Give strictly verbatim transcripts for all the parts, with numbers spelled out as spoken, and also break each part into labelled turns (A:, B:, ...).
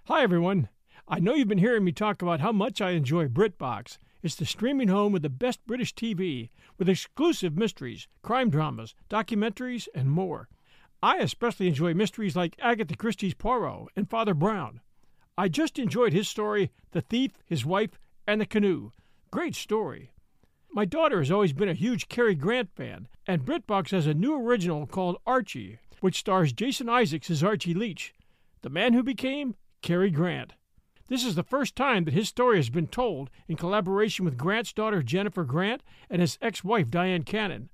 A: Hi, everyone. I know you've been hearing me talk about how much I enjoy BritBox. It's the streaming home with the best British T V, with exclusive mysteries, crime dramas, documentaries, and more. I especially enjoy mysteries like Agatha Christie's Poirot and Father Brown. I just enjoyed his story, The Thief, His Wife, and the Canoe. Great story. My daughter has always been a huge Cary Grant fan, and BritBox has a new original called Archie, which stars Jason Isaacs as Archie Leach, the man who became Cary Grant. This is the first time that his story has been told in collaboration with Grant's daughter Jennifer Grant and his ex-wife Diane Cannon.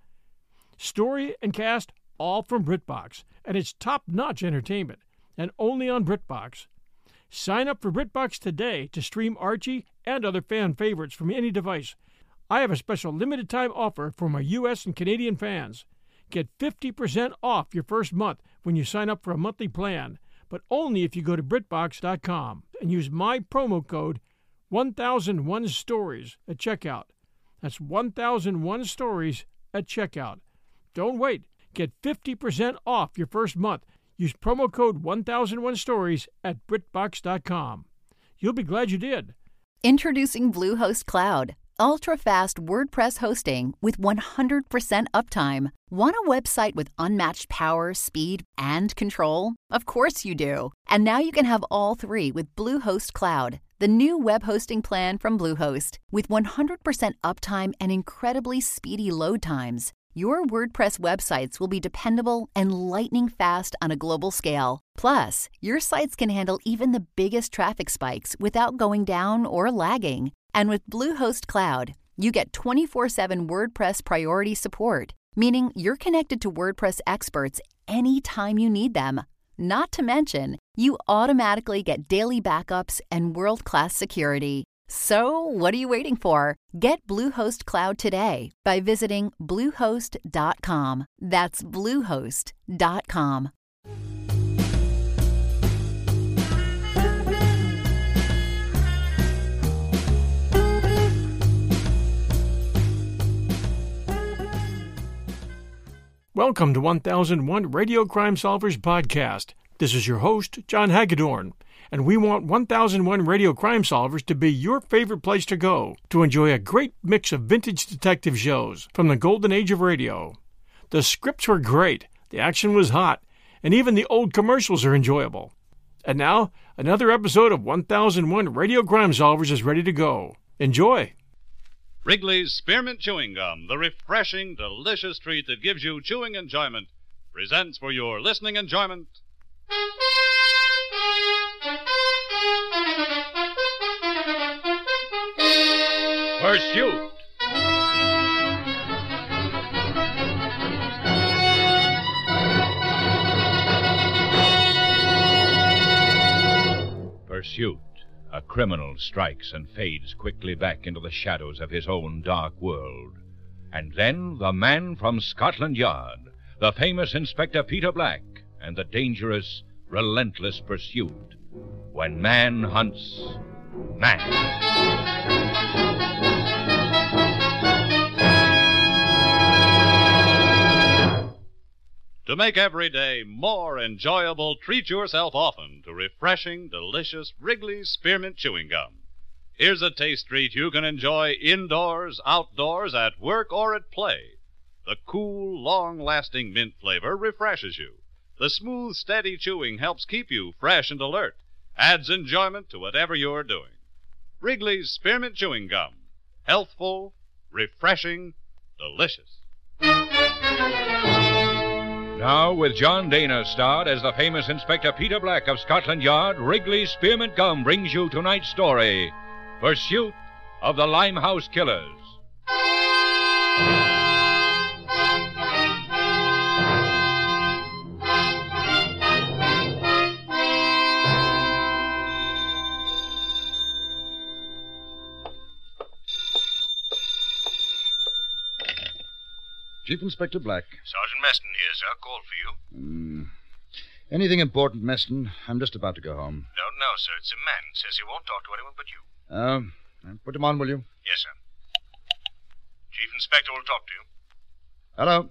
A: Story and cast all from BritBox, and it's top-notch entertainment, and only on BritBox. Sign up for BritBox today to stream Archie and other fan favorites from any device. I have a special limited-time offer for my U S and Canadian fans. Get fifty percent off your first month when you sign up for a monthly plan, but only if you go to BritBox dot com and use my promo code one thousand one stories at checkout. That's one thousand one stories at checkout. Don't wait. Get fifty percent off your first month. Use promo code one thousand one stories at BritBox dot com. You'll be glad you did.
B: Introducing Bluehost Cloud, ultra-fast WordPress hosting with one hundred percent uptime. Want a website with unmatched power, speed, and control? Of course you do. And now you can have all three with Bluehost Cloud, the new web hosting plan from Bluehost. With one hundred percent uptime and incredibly speedy load times, your WordPress websites will be dependable and lightning fast on a global scale. Plus, your sites can handle even the biggest traffic spikes without going down or lagging. And with Bluehost Cloud, you get twenty-four seven WordPress priority support, meaning you're connected to WordPress experts anytime you need them. Not to mention, you automatically get daily backups and world-class security. So, what are you waiting for? Get Bluehost Cloud today by visiting Bluehost dot com. That's Bluehost dot com.
A: Welcome to one thousand one Radio Crime Solvers Podcast. This is your host, John Hagedorn, and we want one thousand one Radio Crime Solvers to be your favorite place to go to enjoy a great mix of vintage detective shows from the golden age of radio. The scripts were great, the action was hot, and even the old commercials are enjoyable. And now, another episode of one thousand one Radio Crime Solvers is ready to go. Enjoy!
C: Wrigley's Spearmint Chewing Gum, the refreshing, delicious treat that gives you chewing enjoyment, presents for your listening enjoyment... Pursuit. Pursuit. A criminal strikes and fades quickly back into the shadows of his own dark world. And then the man from Scotland Yard, the famous Inspector Peter Black, and the dangerous, relentless pursuit. When man hunts man. To make every day more enjoyable, treat yourself often to refreshing, delicious Wrigley's Spearmint Chewing Gum. Here's a taste treat you can enjoy indoors, outdoors, at work, or at play. The cool, long-lasting mint flavor refreshes you. The smooth, steady chewing helps keep you fresh and alert, adds enjoyment to whatever you're doing. Wrigley's Spearmint Chewing Gum. Healthful, refreshing, delicious. Now, with John Dana starred as the famous Inspector Peter Black of Scotland Yard, Wrigley's Spearmint Gum brings you tonight's story, Pursuit of the Limehouse Killers.
D: Chief Inspector Black.
E: Sergeant Meston here, sir. Called for you.
D: Mm. Anything important, Meston? I'm just about to go home.
E: Don't know, sir. It's a man. Says he won't talk to anyone but you.
D: Uh, put him on, will you?
E: Yes, sir. Chief Inspector will talk to you.
D: Hello?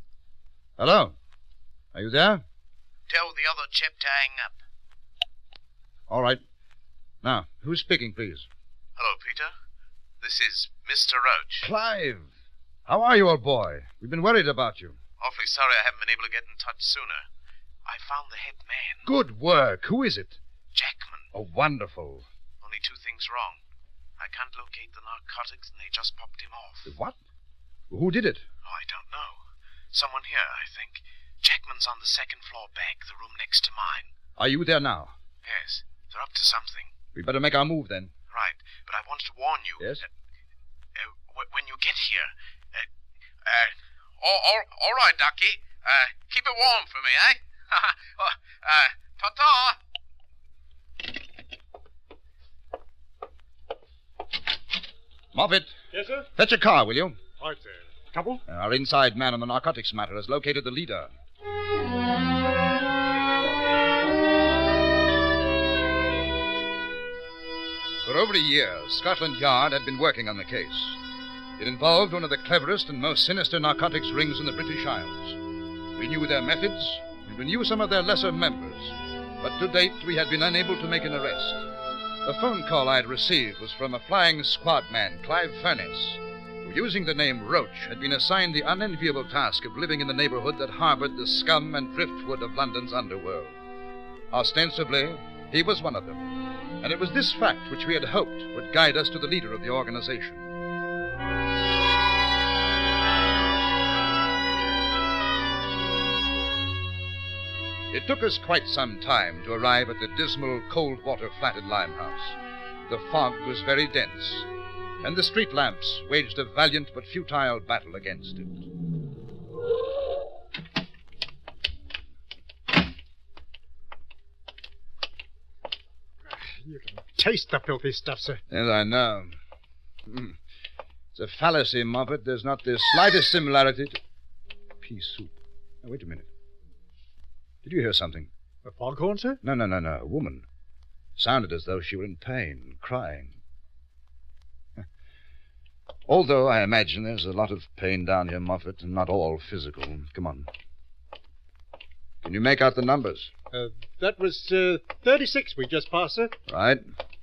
D: Hello? Are you there?
E: Tell the other chap to hang up.
D: All right. Now, who's speaking, please?
E: Hello, Peter. This is Mister Roach.
D: Clive. How are you, old boy? We've been worried about you.
E: Awfully sorry I haven't been able to get in touch sooner. I found the head man.
D: Good work. Who is it?
E: Jackman.
D: Oh, wonderful.
E: Only two things wrong. I can't locate the narcotics, and they just popped him off.
D: What? Who did it?
E: Oh, I don't know. Someone here, I think. Jackman's on the second floor back, the room next to mine.
D: Are you there now?
E: Yes, they're up to something.
D: We better make our move, then.
E: Right, but I wanted to warn you.
D: Yes?
E: Uh, uh, w- when you get here... Uh, uh, all, all, all right, Ducky. Uh, keep it warm for me, eh? uh, ta-ta!
D: Moffat.
A: Yes, sir?
D: Fetch a car, will you?
A: Right, sir. Couple?
D: Our inside man on the narcotics matter has located the leader. For over a year, Scotland Yard had been working on the case. It involved one of the cleverest and most sinister narcotics rings in the British Isles. We knew their methods, and we knew some of their lesser members. But to date, we had been unable to make an arrest. The phone call I had received was from a flying squad man, Clive Furness, who, using the name Roach, had been assigned the unenviable task of living in the neighborhood that harbored the scum and driftwood of London's underworld. Ostensibly, he was one of them, and it was this fact which we had hoped would guide us to the leader of the organization. It took us quite some time to arrive at the dismal Coldwater flat at Limehouse. The fog was very dense, and the street lamps waged a valiant but futile battle against it.
F: You can taste the filthy stuff, sir.
D: Yes, I know. Mm. It's a fallacy, Moffat. There's not the slightest similarity to... Pea soup. Now, wait a minute. Did you hear something?
F: A foghorn, sir?
D: No, no, no, no. A woman. Sounded as though she were in pain, crying. Although I imagine there's a lot of pain down here, Moffat, and not all physical. Come on. Can you make out the numbers?
F: Uh, that was uh, thirty-six we just passed, sir.
D: Right.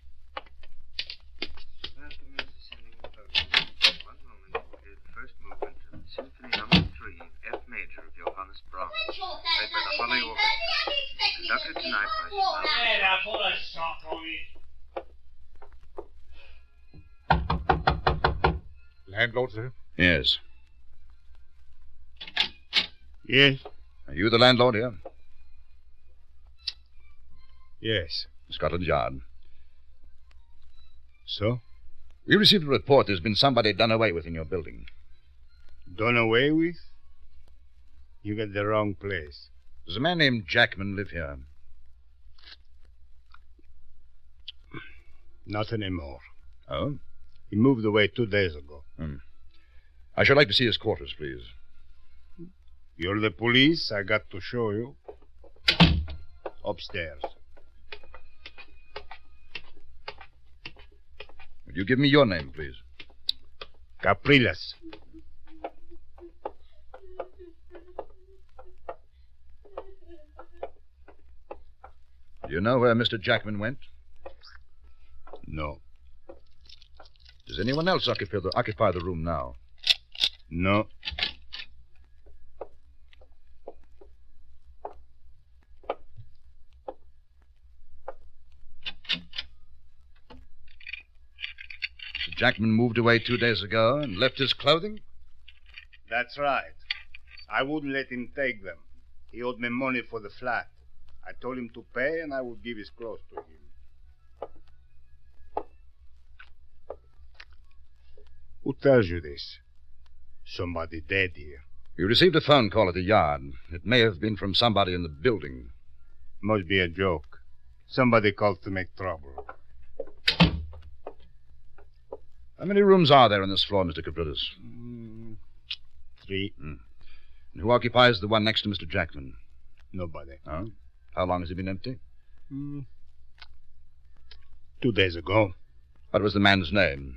G: One moment. First movement of Symphony Number Three, F major of Johannes Brahms, played by the Holly Orchestra, conducted tonight by Simon.
H: Hey, I put a sock on it.
F: Landlord, sir?
D: Yes.
F: Yes.
D: Are you the landlord here?
F: Yes.
D: Scotland Yard.
F: So?
D: We received a report there's been somebody done away with in your building.
F: Done away with? You got the wrong place.
D: Does a man named Jackman live here?
F: Not anymore.
D: Oh?
F: He moved away two days ago.
D: Hmm. I should like to see his quarters, please.
F: You're the police. I got to show you. Upstairs.
D: Would you give me your name, please?
F: Capriles.
D: Do you know where Mister Jackman went?
F: No.
D: Does anyone else occupy the, occupy the room now?
F: No.
D: Mister Jackman moved away two days ago and left his clothing?
F: That's right. I wouldn't let him take them. He owed me money for the flat. I told him to pay, and I would give his clothes to him. Who tells you this? Somebody dead here.
D: We received a phone call at the yard. It may have been from somebody in the building.
F: Must be a joke. Somebody called to make trouble.
D: How many rooms are there on this floor, Mister Capriles?
F: Mm, three.
D: Hmm. And who occupies the one next to Mister Jackman?
F: Nobody.
D: Oh? How long has it been empty?
F: Mm, two days ago.
D: What was the man's name?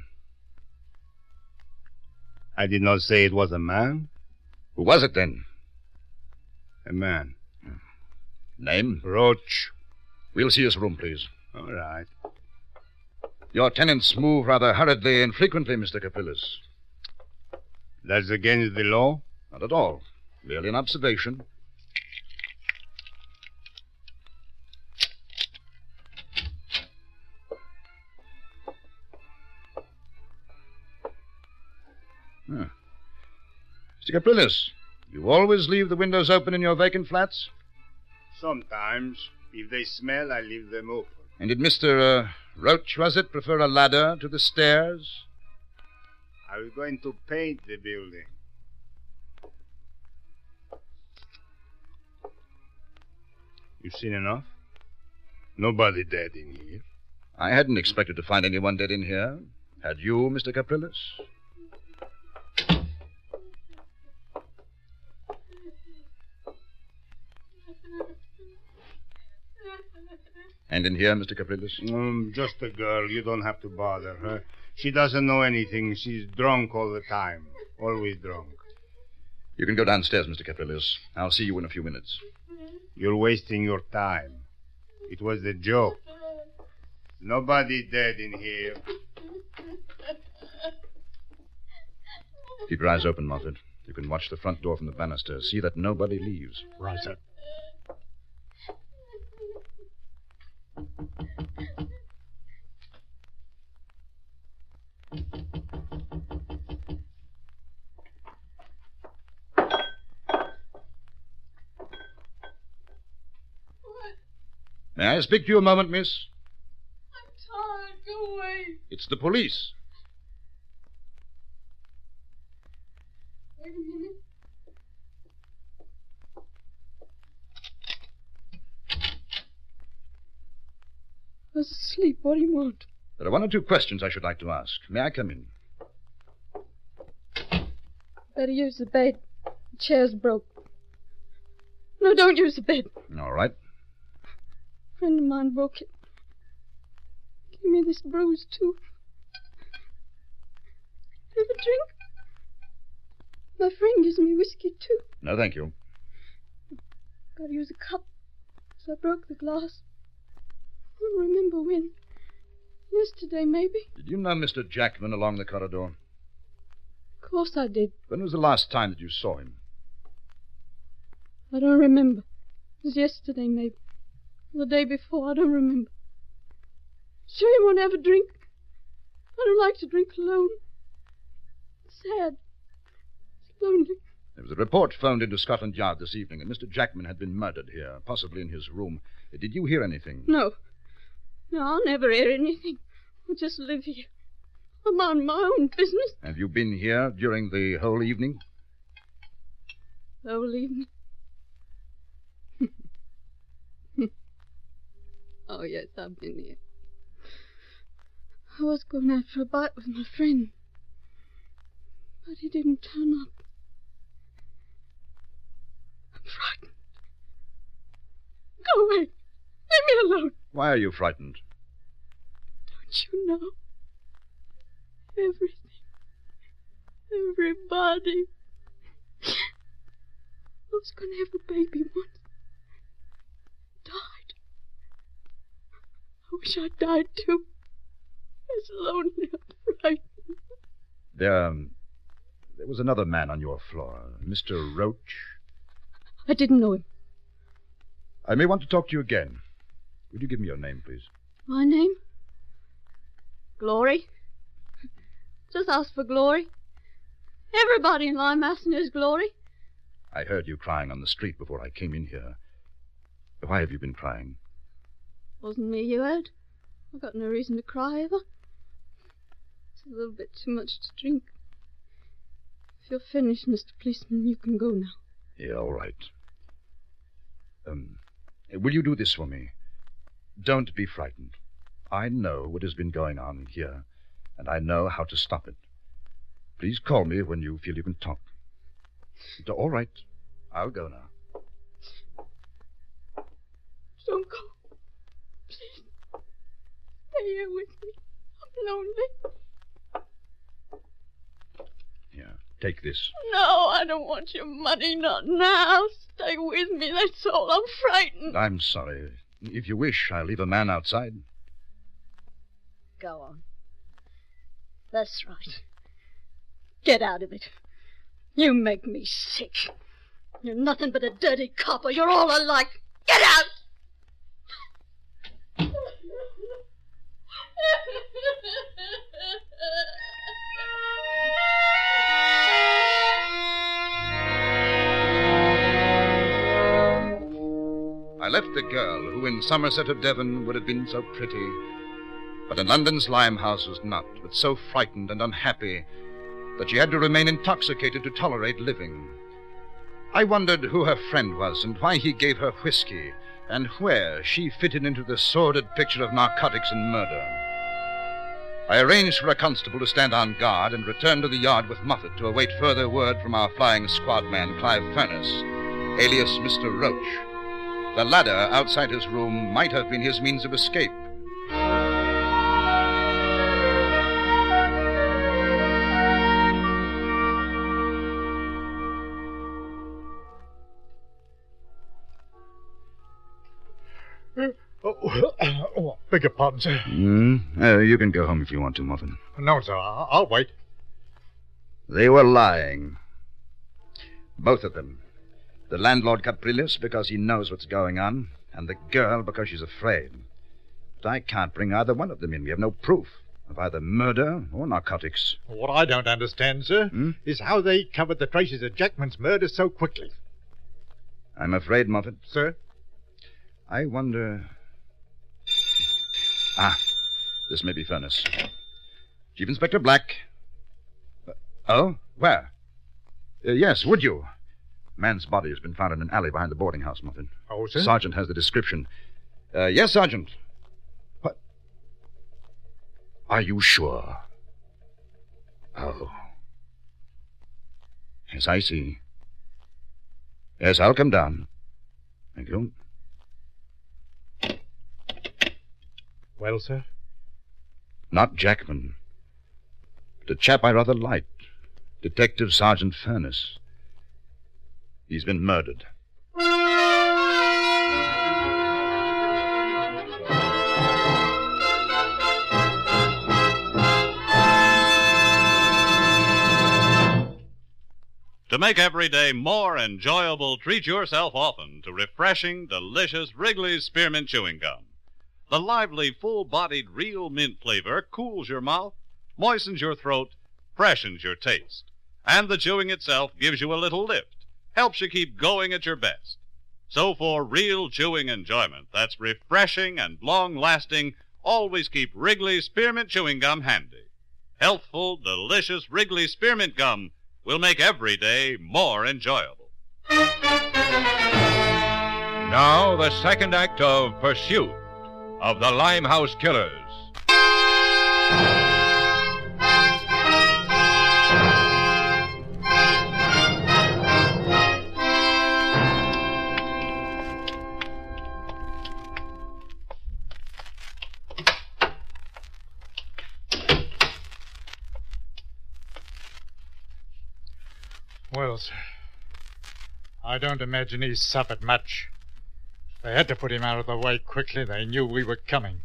F: I did not say it was a man.
D: Who was it, then?
F: A man.
D: Name?
F: Roach.
D: We'll see his room, please.
F: All right.
D: Your tenants move rather hurriedly and frequently, Mister Caprillis.
F: That's against the law?
D: Not at all. Merely an observation. Huh. Mister Caprillis, you always leave the windows open in your vacant flats?
F: Sometimes. If they smell, I leave them open.
D: And did Mister Uh, Roach, was it, prefer a ladder to the stairs?
F: I was going to paint the building. You seen enough? Nobody dead in here.
D: I hadn't expected to find anyone dead in here. Had you, Mister Caprillis? And in here, Mister Caprillis?
F: Um, just a girl. You don't have to bother her. She doesn't know anything. She's drunk all the time. Always drunk.
D: You can go downstairs, Mister Caprillis. I'll see you in a few minutes.
F: You're wasting your time. It was a joke. Nobody dead in here.
D: Keep your eyes open, Moffat. You can watch the front door from the banister. See that nobody leaves.
A: Right, sir.
D: May I speak to you a moment, miss?
I: I'm tired. Go away.
D: It's the police.
I: Wait a minute. I was asleep. What do you want?
D: There are one or two questions I should like to ask. May I come in?
I: Better use the bed. The chair's broke. No, don't use the bed.
D: All right.
I: A friend of mine broke it. Give me this bruise, too. Have a drink? My friend gives me whiskey, too.
D: No, thank you.
I: Gotta use a cup. So I broke the glass. I don't remember when. Yesterday, maybe.
D: Did you know Mister Jackman along the corridor?
I: Of course I did.
D: When was the last time that you saw him?
I: I don't remember. It was yesterday, maybe. Or the day before. I don't remember. Sure you won't have a drink? I don't like to drink alone. It's sad. It's lonely.
D: There was a report phoned into Scotland Yard this evening that Mister Jackman had been murdered here, possibly in his room. Did you hear anything?
I: No. No, I'll never hear anything. I'll just live here. I'm on my own business.
D: Have you been here during the whole evening?
I: The whole evening? Oh, yes, I've been here. I was going out for a bite with my friend. But he didn't turn up. I'm frightened. Go away. Leave me alone.
D: Why are you frightened?
I: Don't you know? Everything. Everybody. I was going to have a baby once. Died. I wish I died too. It's lonely. I'm frightened.
D: There, um, there was another man on your floor, Mister Roach.
I: I didn't know him.
D: I may want to talk to you again. Would you give me your name, please?
I: My name? Glory. Just ask for Glory. Everybody in Limehouse knows Glory.
D: I heard you crying on the street before I came in here. Why have you been crying?
I: Wasn't me you heard. I've got no reason to cry ever. It's a little bit too much to drink. If you're finished, Mister Policeman, you can go now.
D: Yeah, all right. Um, will you do this for me? Don't be frightened. I know what has been going on here, and I know how to stop it. Please call me when you feel you can talk. All right. I'll go now.
I: Don't go. Please. Stay here with me. I'm lonely.
D: Here, take this.
I: No, I don't want your money. Not now. Stay with me. That's all. I'm frightened.
D: I'm sorry. If you wish, I'll leave a man outside.
I: Go on. That's right. Get out of it. You make me sick. You're nothing but a dirty copper. You're all alike. Get out!
D: I left the girl who in Somerset or Devon would have been so pretty, but in London's Limehouse was not, but so frightened and unhappy that she had to remain intoxicated to tolerate living. I wondered who her friend was and why he gave her whiskey, and where she fitted into the sordid picture of narcotics and murder. I arranged for a constable to stand on guard and returned to the yard with Moffat to await further word from our flying squad man, Clive Furness, alias Mister Roach. The ladder outside his room might have been his means of escape.
J: Oh, oh, beg your pardon, sir.
D: Mm, uh, you can go home if you want to, Moffat.
J: No, sir, I'll, I'll wait.
D: They were lying. Both of them. The landlord Capriles because he knows what's going on, and the girl because she's afraid. But I can't bring either one of them in. We have no proof of either murder or narcotics.
J: What I don't understand, sir,
D: Hmm?
J: is how they covered the traces of Jackman's murder so quickly.
D: I'm afraid, Moffat.
J: Sir?
D: I wonder... Ah, this may be Furness. Chief Inspector Black. Uh, oh? Where? Uh, yes, would you? Man's body has been found in an alley behind the boarding house, Moffat.
J: Oh, sir?
D: Sergeant has the description. Uh, yes, Sergeant. What? Are you sure? Oh. Yes, I see. Yes, I'll come down. Thank you.
J: Well, sir?
D: Not Jackman, but a chap I rather liked. Detective Sergeant Furness. He's been murdered.
C: To make every day more enjoyable, treat yourself often to refreshing, delicious Wrigley's Spearmint Chewing Gum. The lively, full-bodied, real mint flavor cools your mouth, moistens your throat, freshens your taste. And the chewing itself gives you a little lift, helps you keep going at your best. So for real chewing enjoyment that's refreshing and long-lasting, always keep Wrigley's Spearmint Chewing Gum handy. Healthful, delicious Wrigley's Spearmint Gum will make every day more enjoyable.
K: Now, the second act of Pursuit of the Limehouse Killers.
J: Well, sir, I don't imagine he suffered much. They had to put him out of the way quickly. They knew we were coming.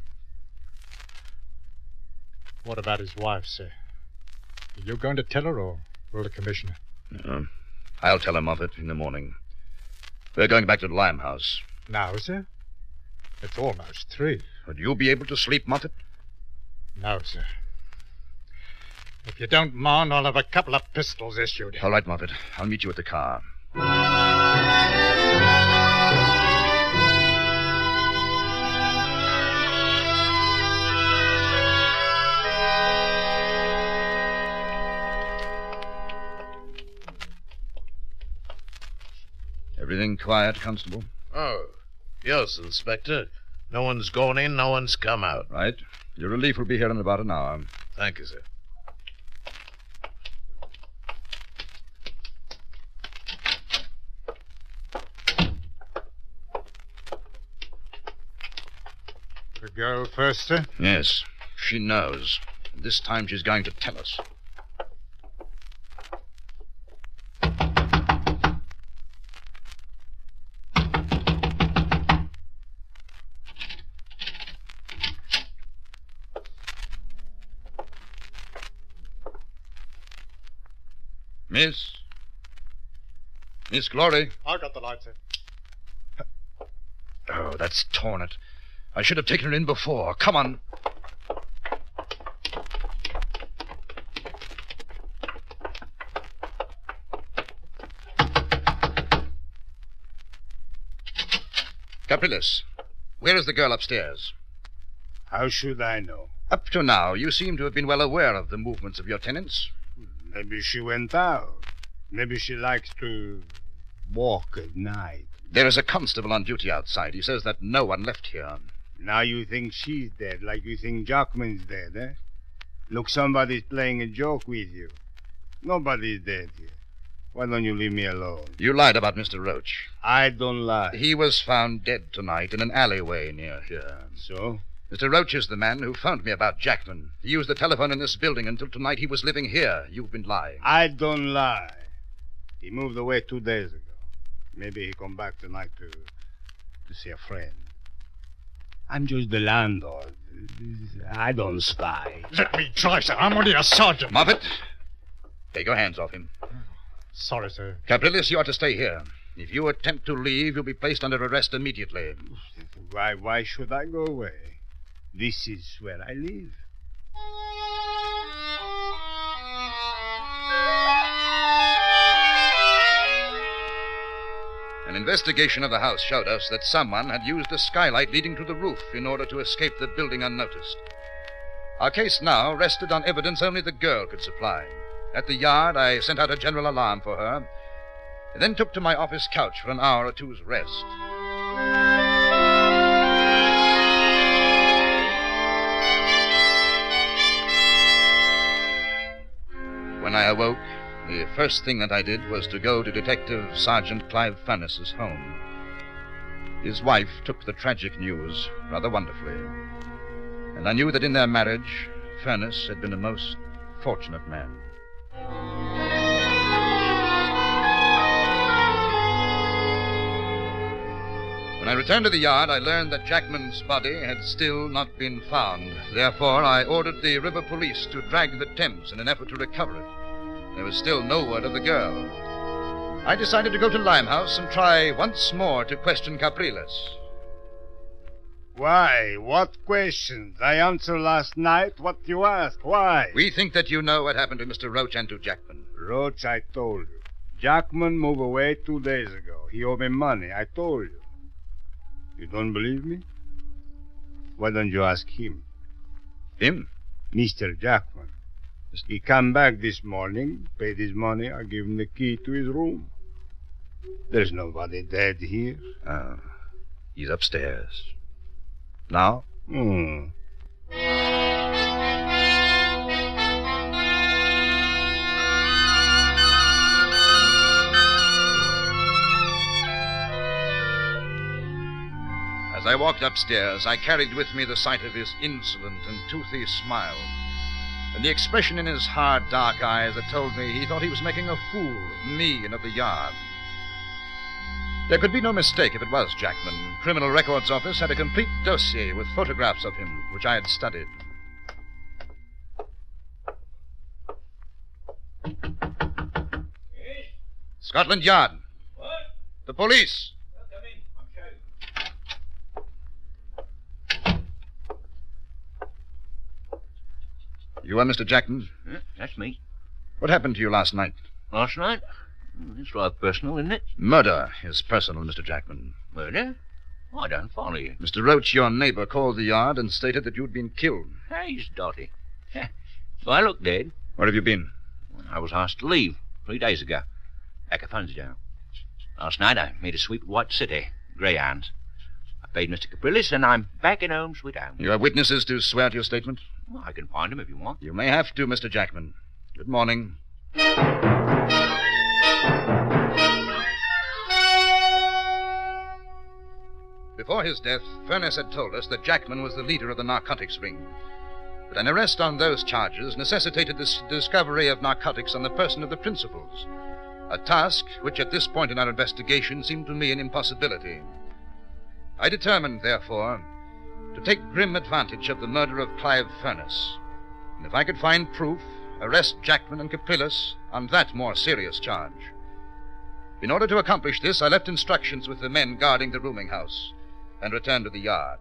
J: What about his wife, sir? Are you going to tell her, or will the commissioner?
D: Uh, I'll tell her, Moffat, in the morning. We're going back to the Limehouse.
J: Now, sir? It's almost three.
D: Would you be able to sleep, Moffat?
J: No, sir. If you don't mind, I'll have a couple of pistols issued.
D: All right, Moffat. I'll meet you at the car. Everything quiet, Constable?
L: Oh, yes, Inspector. No one's gone in, no one's come out.
D: Right. Your relief will be here in about an hour.
L: Thank you, sir.
J: The girl first, sir?
D: Yes, she knows. This time she's going to tell us. Miss? Miss Glory?
J: I got the light, sir.
D: Oh, that's torn it. I should have taken her in before. Come on. Capriles, where is the girl upstairs?
F: How should I know?
D: Up to now, you seem to have been well aware of the movements of your tenants.
F: Maybe she went out. Maybe she likes to walk at night.
D: There is a constable on duty outside. He says that no one left here.
F: Now you think she's dead, like you think Jackman's dead, eh? Look, somebody's playing a joke with you. Nobody's dead here. Why don't you leave me alone?
D: You lied about Mister Roach.
F: I don't lie.
D: He was found dead tonight in an alleyway near here.
F: So?
D: Mister Roach is the man who phoned me about Jackman. He used the telephone in this building until tonight he was living here. You've been lying.
F: I don't lie. He moved away two days ago. Maybe he come back tonight to to see a friend. I'm just the landlord. I don't spy.
J: Let me try, sir. I'm only a sergeant.
D: Moffat, take your hands off him.
J: Sorry, sir.
D: Capriles, you are to stay here. If you attempt to leave, you'll be placed under arrest immediately.
F: Why, why should I go away? This is where I live.
D: An investigation of the house showed us that someone had used a skylight leading to the roof in order to escape the building unnoticed. Our case now rested on evidence only the girl could supply. At the yard, I sent out a general alarm for her, and then took to my office couch for an hour or two's rest. When I awoke, the first thing that I did was to go to Detective Sergeant Clive Furness's home. His wife took the tragic news rather wonderfully, and I knew that in their marriage, Furness had been a most fortunate man. When I returned to the yard, I learned that Jackman's body had still not been found. Therefore, I ordered the river police to drag the Thames in an effort to recover it. There was still no word of the girl. I decided to go to Limehouse and try once more to question Capriles.
F: Why? What questions? I answered last night what you asked. Why?
D: We think that you know what happened to Mister Roach and to Jackman.
F: Roach, I told you. Jackman moved away two days ago. He owed me money. I told you. You don't believe me? Why don't you ask him?
D: Him?
F: Mister Jackman. He come back this morning, paid his money. I give him the key to his room. There's nobody dead here.
D: Oh, he's upstairs. Now?
F: Hmm.
D: As I walked upstairs, I carried with me the sight of his insolent and toothy smile, and the expression in his hard, dark eyes that told me he thought he was making a fool of me and of the yard. There could be no mistake if it was Jackman. Criminal Records Office had a complete dossier with photographs of him, which I had studied.
H: Yes?
D: Scotland Yard.
H: What?
D: The police.
H: Well, come in. I'm showing.
D: You are Mister Jackman?
M: Yeah, that's me.
D: What happened to you last night?
M: Last night? It's rather personal, isn't it?
D: Murder is personal, Mister Jackman.
M: Murder? I don't follow you.
D: Mister Roach, your neighbor, called the yard and stated that you'd been killed.
M: Hey, Dotty. So I look dead.
D: Where have you been?
M: I was asked to leave three days ago. Back at Funsdale. Last night I made a sweep of White City, Greyhounds. I paid Mister Capriles, and I'm back in home, sweet home.
D: You have witnesses to swear to your statement?
M: Well, I can find them if you want.
D: You may have to, Mister Jackman. Good morning. Before his death, Furness had told us that Jackman was the leader of the narcotics ring. But an arrest on those charges necessitated the discovery of narcotics on the person of the principals, a task which at this point in our investigation seemed to me an impossibility. I determined, therefore, to take grim advantage of the murder of Clive Furness. And if I could find proof, arrest Jackman and Caprillis on that more serious charge. In order to accomplish this, I left instructions with the men guarding the rooming house and returned to the yard.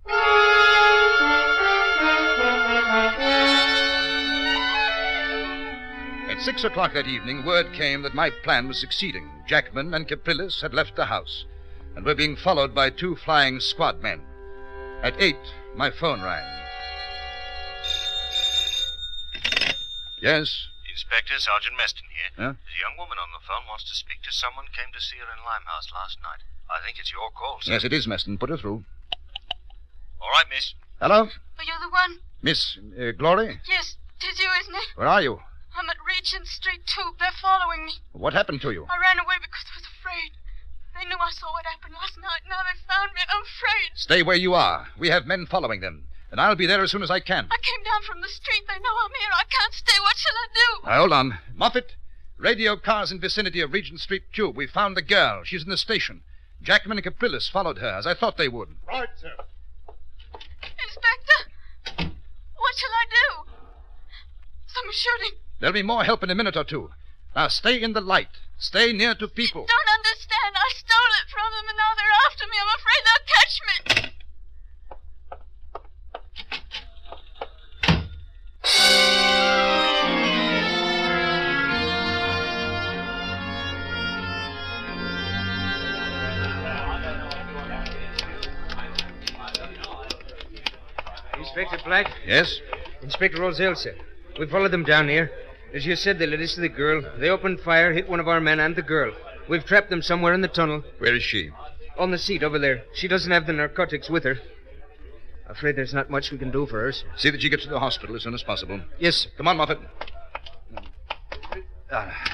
D: At six o'clock that evening, word came that my plan was succeeding. Jackman and Caprillis had left the house and were being followed by two flying squad men. At eight, my phone rang. Yes?
G: Inspector, Sergeant Meston here.
D: Huh?
G: There's a young woman on the phone wants to speak to someone came to see her in Limehouse last night. I think it's your call, sir.
D: Yes, it is, Meston. Put her through.
G: All right, miss.
D: Hello?
I: Are you the one?
D: Miss uh, Glory?
I: Yes, tis you, isn't it?
D: Where are you?
I: I'm at Regent Street, too. They're following me.
D: What happened to you?
I: I ran away because I was afraid. They knew I saw what happened last night. Now they found me, and I'm afraid.
D: Stay where you are. We have men following them, and I'll be there as soon as I can.
I: I came down from the street. They know I'm here. I can't stay. What shall I do?
D: Now, hold on. Moffat, radio cars in vicinity of Regent Street Tube. We found the girl. She's in the station. Jackman and Caprillis followed her, as I thought they would.
J: Right, sir.
I: Inspector, what shall I do? Someone's shooting.
D: There'll be more help in a minute or two. Now, stay in the light. Stay near to people.
I: You don't understand. I stole it from them, and now they're after me. I'm afraid they'll catch me.
N: Inspector Black?
D: Yes?
N: Inspector Roselle, sir. We followed them down here. As you said, they led us to the girl. They opened fire, hit one of our men and the girl. We've trapped them somewhere in the tunnel.
D: Where is she?
N: On the seat over there. She doesn't have the narcotics with her. Afraid there's not much we can do for her, sir.
D: See that she gets to the hospital as soon as possible.
N: Yes, sir.
D: Come on, Moffat. Ah.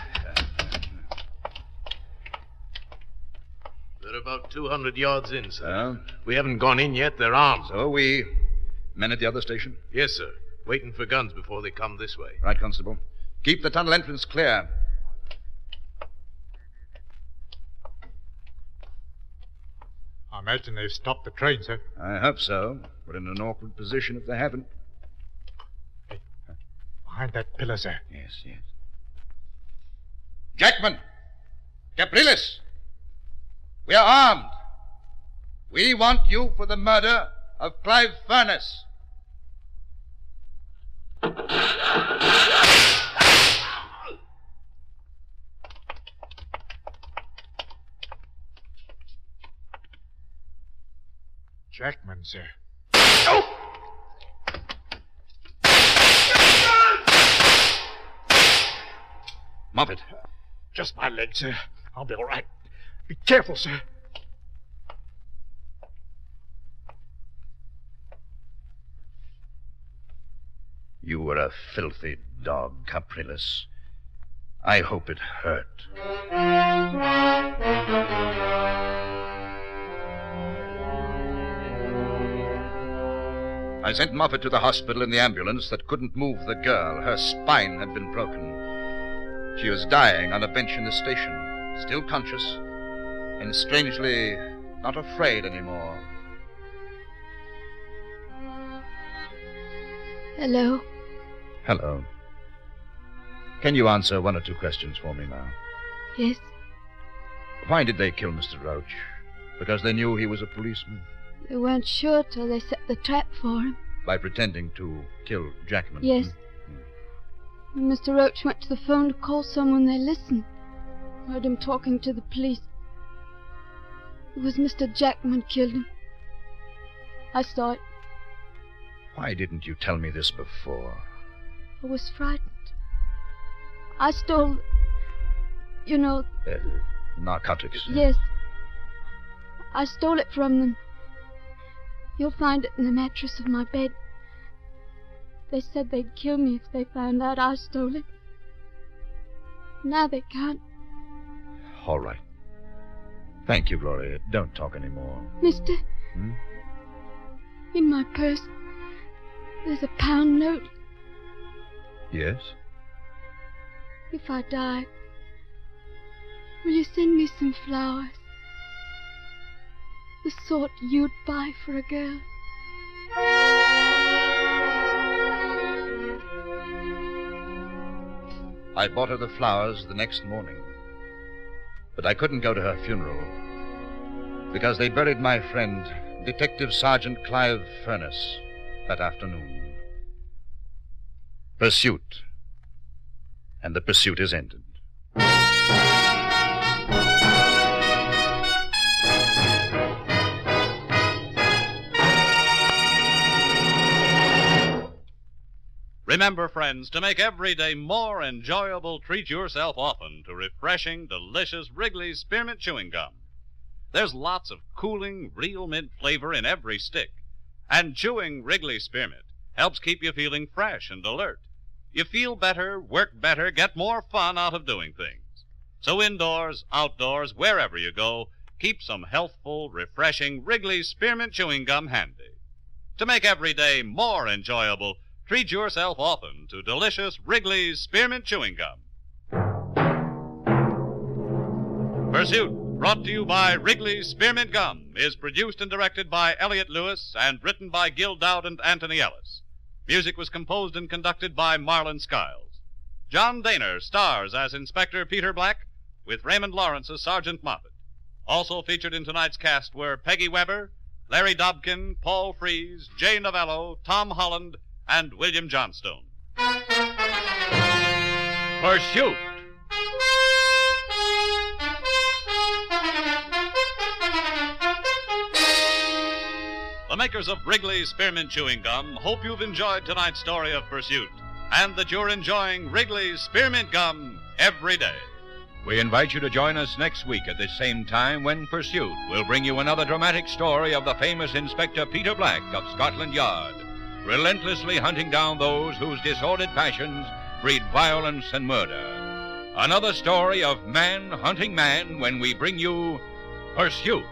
L: They're about two hundred yards in, sir.
D: Well?
L: We haven't gone in yet. They're armed.
D: So we... Men at the other station?
L: Yes, sir. Waiting for guns before they come this way.
D: Right, Constable. Keep the tunnel entrance clear.
J: I imagine they've stopped the train, sir.
D: I hope so. We're in an awkward position if they haven't.
J: Hey, behind that pillar, sir.
D: Yes, yes. Jackman! Caprillis! We are armed. We want you for the murder of Clive Furness.
J: Jackman, sir.
D: Moffat.
J: Just my leg, sir. I'll be all right. Be careful, sir.
D: You were a filthy dog, Caprillis. I hope it hurt. I sent Moffat to the hospital in the ambulance that couldn't move the girl. Her spine had been broken. She was dying on a bench in the station, still conscious, and strangely not afraid anymore.
I: Hello?
D: Hello. Can you answer one or two questions for me now?
I: Yes.
D: Why did they kill Mister Roach? Because they knew he was a policeman?
I: They weren't sure till they set the trap for him.
D: By pretending to kill Jackman?
I: Yes. When Mister Roach went to the phone to call someone, they listened. Heard him talking to the police. It was Mister Jackman killed him. I saw it.
D: Why didn't you tell me this before?
I: I was frightened. I stole, you know...
D: Uh, narcotics?
I: Yes. I stole it from them. You'll find it in the mattress of my bed. They said they'd kill me if they found out I stole it. Now they can't.
D: All right. Thank you, Gloria. Don't talk anymore.
I: Mister,
D: Hmm?
I: in my purse, there's a pound note.
D: Yes?
I: If I die, will you send me some flowers? The sort you'd buy for a girl.
D: I bought her the flowers the next morning. But I couldn't go to her funeral because they buried my friend, Detective Sergeant Clive Furness, that afternoon. Pursuit. And the pursuit is ended.
C: Remember, friends, to make every day more enjoyable, treat yourself often to refreshing, delicious Wrigley's Spearmint Chewing Gum. There's lots of cooling, real mint flavor in every stick. And chewing Wrigley's Spearmint helps keep you feeling fresh and alert. You feel better, work better, get more fun out of doing things. So indoors, outdoors, wherever you go, keep some healthful, refreshing Wrigley's Spearmint Chewing Gum handy. To make every day more enjoyable, treat yourself often to delicious Wrigley's Spearmint Chewing Gum. Pursuit, brought to you by Wrigley's Spearmint Gum, is produced and directed by Elliott Lewis and written by Gil Dowd and Anthony Ellis. Music was composed and conducted by Marlon Skiles. John Daner stars as Inspector Peter Black, with Raymond Lawrence as Sergeant Moffat. Also featured in tonight's cast were Peggy Weber, Larry Dobkin, Paul Frees, Jay Novello, Tom Holland, and William Johnstone.
K: Pursuit.
C: The makers of Wrigley's Spearmint Chewing Gum hope you've enjoyed tonight's story of Pursuit, and that you're enjoying Wrigley's Spearmint Gum every day.
K: We invite you to join us next week at this same time when Pursuit will bring you another dramatic story of the famous Inspector Peter Black of Scotland Yard, relentlessly hunting down those whose disordered passions breed violence and murder. Another story of man hunting man when we bring you Pursuit.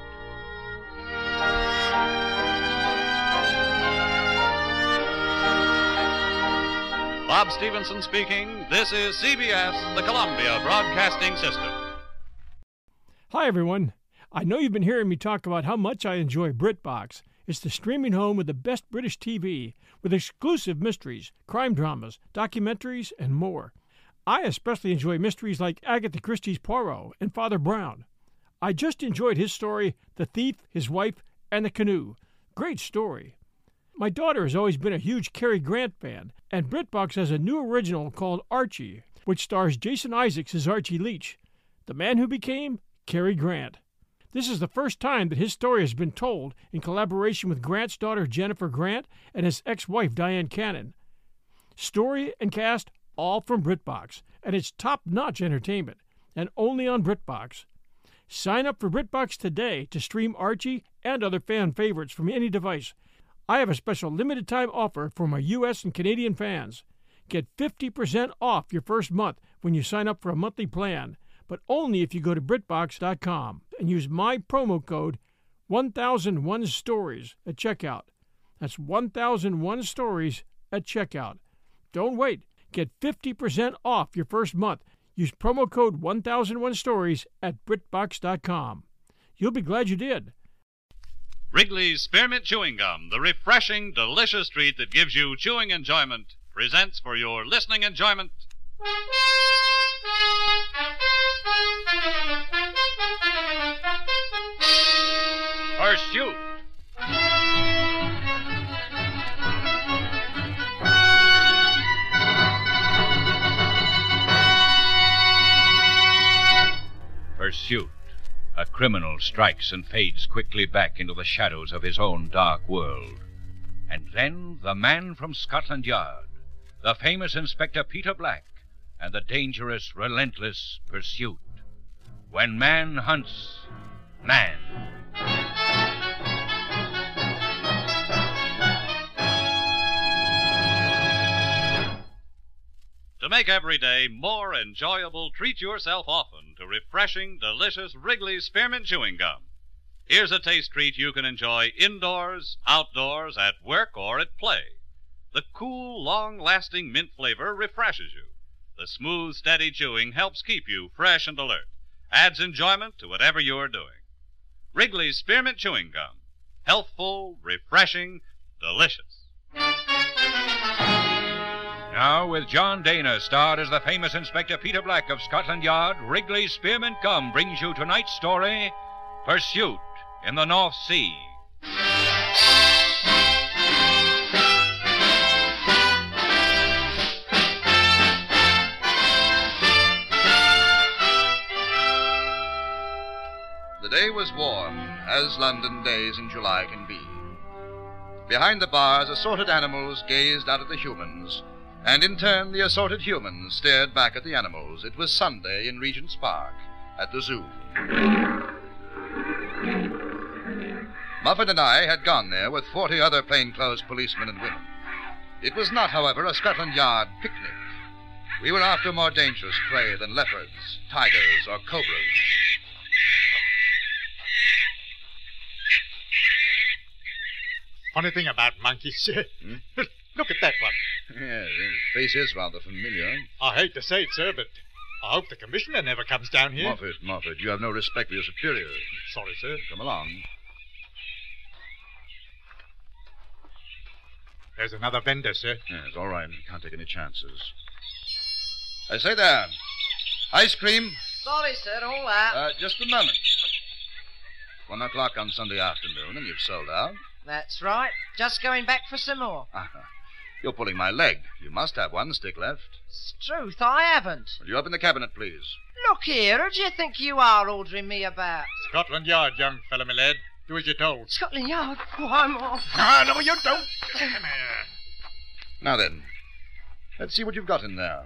C: Bob Stevenson speaking. This is C B S, the Columbia Broadcasting System.
A: Hi, everyone. I know you've been hearing me talk about how much I enjoy BritBox. It's the streaming home with the best British T V, with exclusive mysteries, crime dramas, documentaries, and more. I especially enjoy mysteries like Agatha Christie's Poirot and Father Brown. I just enjoyed his story, The Thief, His Wife, and the Canoe. Great story. My daughter has always been a huge Cary Grant fan, and BritBox has a new original called Archie, which stars Jason Isaacs as Archie Leach, the man who became Cary Grant. This is the first time that his story has been told in collaboration with Grant's daughter Jennifer Grant and his ex-wife Diane Cannon. Story and cast all from BritBox, and it's top-notch entertainment, and only on BritBox. Sign up for BritBox today to stream Archie and other fan favorites from any device. I have a special limited-time offer for my U S and Canadian fans. Get fifty percent off your first month when you sign up for a monthly plan, but only if you go to BritBox dot com and use my promo code one thousand one stories at checkout. That's one thousand one stories at checkout. Don't wait. Get fifty percent off your first month. Use promo code one thousand one stories at BritBox dot com. You'll be glad you did.
C: Wrigley's Spearmint Chewing Gum, the refreshing, delicious treat that gives you chewing enjoyment, presents for your listening enjoyment.
K: Pursuit. Pursuit. A criminal strikes and fades quickly back into the shadows of his own dark world. And then the man from Scotland Yard, the famous Inspector Peter Black, and the dangerous, relentless Pursuit. When man hunts man.
C: To make every day more enjoyable, treat yourself often to refreshing, delicious Wrigley's Spearmint Chewing Gum. Here's a taste treat you can enjoy indoors, outdoors, at work, or at play. The cool, long-lasting mint flavor refreshes you. The smooth, steady chewing helps keep you fresh and alert, adds enjoyment to whatever you're doing. Wrigley's Spearmint Chewing Gum. Healthful, refreshing, delicious.
K: Now, now, with John Dana starred as the famous Inspector Peter Black of Scotland Yard, Wrigley's Spearmint Gum brings you tonight's story, Pursuit in the North Sea.
D: The day was warm, as London days in July can be. Behind the bars, assorted animals gazed out at the humans, and in turn the assorted humans stared back at the animals. It was Sunday in Regent's Park, at the zoo. Muffet and I had gone there with forty other plainclothes policemen and women. It was not, however, a Scotland Yard picnic. We were after more dangerous prey than leopards, tigers, or cobras.
J: Funny thing about monkeys.
D: Hmm?
J: Look at that one.
D: Yes, his face is rather familiar.
J: I hate to say it, sir, but I hope the commissioner never comes down here.
D: Moffat, Moffat, you have no respect for your superiors.
J: Sorry, sir.
D: Come along.
J: There's another vendor, sir.
D: Yes, all right. Can't take any chances. I say there. Ice cream?
O: Sorry, sir, all that.
D: Uh, just a moment. One o'clock on Sunday afternoon, and you've sold out.
O: That's right. Just going back for some more.
D: Ah, you're pulling my leg. You must have one stick left.
O: It's truth, I haven't.
D: Will you open the cabinet, please?
O: Look here, who do you think you are ordering me about?
J: Scotland Yard, young fellow, my lad. Do as you're told.
O: Scotland Yard? Oh, I'm off.
J: No, no, you don't. Come here.
D: Now then, let's see what you've got in there.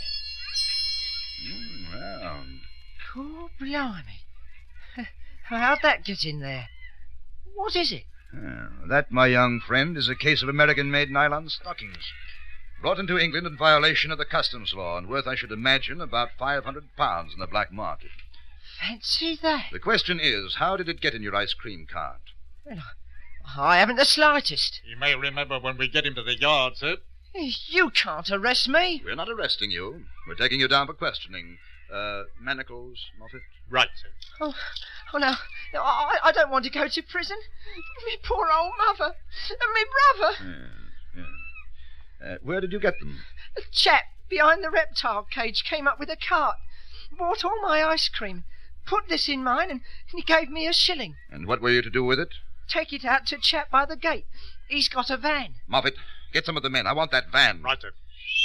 D: Mm, well.
O: Cool, blimey. How'd that get in there? What is it?
D: Ah, that, my young friend, is a case of American-made nylon stockings. Brought into England in violation of the customs law and worth, I should imagine, about five hundred pounds in the black market.
O: Fancy that.
D: The question is, how did it get in your ice cream cart?
O: Well, I haven't the slightest.
J: You may remember when we get him to the yard, sir.
O: You can't arrest me.
D: We're not arresting you. We're taking you down for questioning. Uh, manacles, Moffat?
J: Right, sir.
O: Oh, oh no. no I, I don't want to go to prison. Me poor old mother. And me brother.
D: Yes, yes. Uh, where did you get them?
O: A chap behind the reptile cage came up with a cart, bought all my ice cream, put this in mine, and he gave me a shilling.
D: And what were you to do with it?
O: Take it out to a chap by the gate. He's got a van.
D: Moffat, get some of the men. I want that van.
J: Right, sir.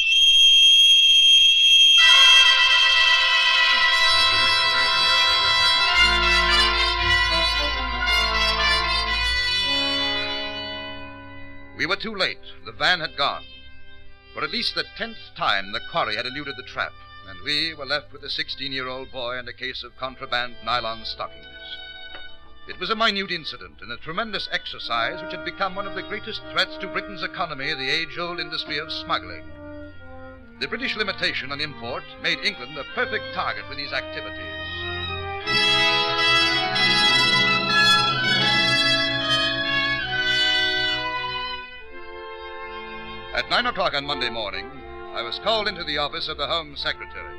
D: We were too late. The van had gone. For at least the tenth time, the quarry had eluded the trap, and we were left with a sixteen-year-old boy and a case of contraband nylon stockings. It was a minute incident and a tremendous exercise which had become one of the greatest threats to Britain's economy, the age-old industry of smuggling. The British limitation on import made England a perfect target for these activities. At nine o'clock on Monday morning, I was called into the office of the Home Secretary.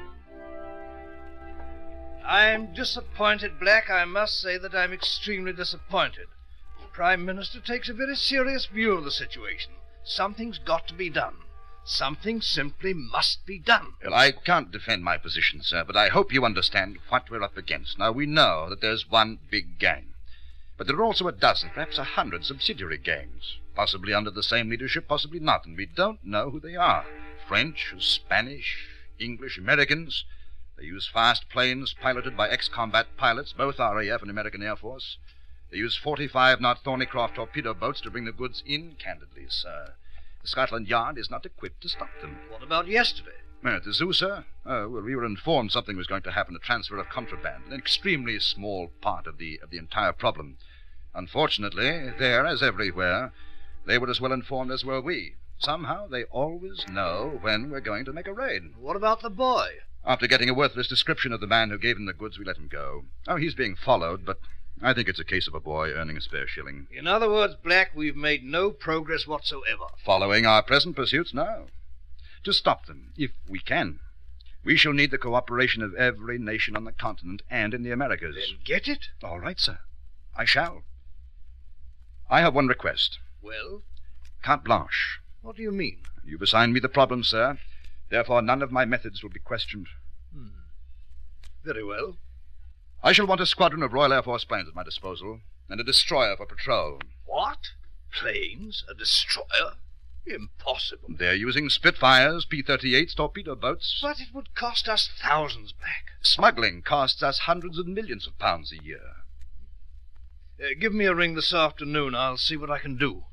L: I'm disappointed, Black. I must say that I'm extremely disappointed. The Prime Minister takes a very serious view of the situation. Something's got to be done. Something simply must be done.
D: Well, I can't defend my position, sir, but I hope you understand what we're up against. Now, we know that there's one big gang. But there are also a dozen, perhaps a hundred subsidiary gangs, possibly under the same leadership, possibly not, and we don't know who they are. French, Spanish, English, Americans. They use fast planes piloted by ex-combat pilots, both R A F and American Air Force. They use forty-five knot Thornycroft torpedo boats to bring the goods in, candidly, sir. The Scotland Yard is not equipped to stop them.
L: What about yesterday?
D: Uh, at the zoo, sir? Oh, well, we were informed something was going to happen, a transfer of contraband, an extremely small part of the of the entire problem. Unfortunately, there, as everywhere, they were as well informed as were we. Somehow, they always know when we're going to make a raid.
L: What about the boy?
D: After getting a worthless description of the man who gave him the goods, we let him go. Oh, he's being followed, but I think it's a case of a boy earning a spare shilling.
L: In other words, Black, we've made no progress whatsoever.
D: Following our present pursuits, no. To stop them, if we can, we shall need the cooperation of every nation on the continent and in the Americas.
L: Then get it?
D: All right, sir. I shall. I have one request.
L: Well?
D: Carte blanche.
L: What do you mean?
D: You've assigned me the problem, sir. Therefore, none of my methods will be questioned.
L: Hmm. Very well.
D: I shall want a squadron of Royal Air Force planes at my disposal, and a destroyer for patrol.
L: What? Planes? A destroyer? Impossible.
D: They're using Spitfires, P thirty-eights, torpedo boats.
L: But it would cost us thousands, Black.
D: Smuggling costs us hundreds of millions of pounds a year.
L: Uh, give me a ring this afternoon. I'll see what I can do.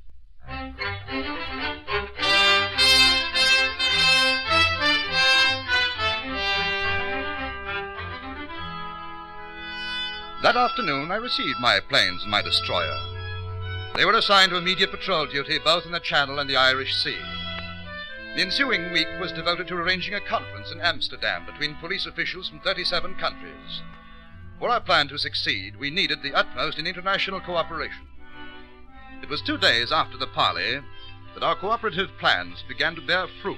D: That afternoon, I received my planes and my destroyer. They were assigned to immediate patrol duty both in the Channel and the Irish Sea. The ensuing week was devoted to arranging a conference in Amsterdam between police officials from thirty-seven countries. For our plan to succeed, we needed the utmost in international cooperation. It was two days after the parley that our cooperative plans began to bear fruit.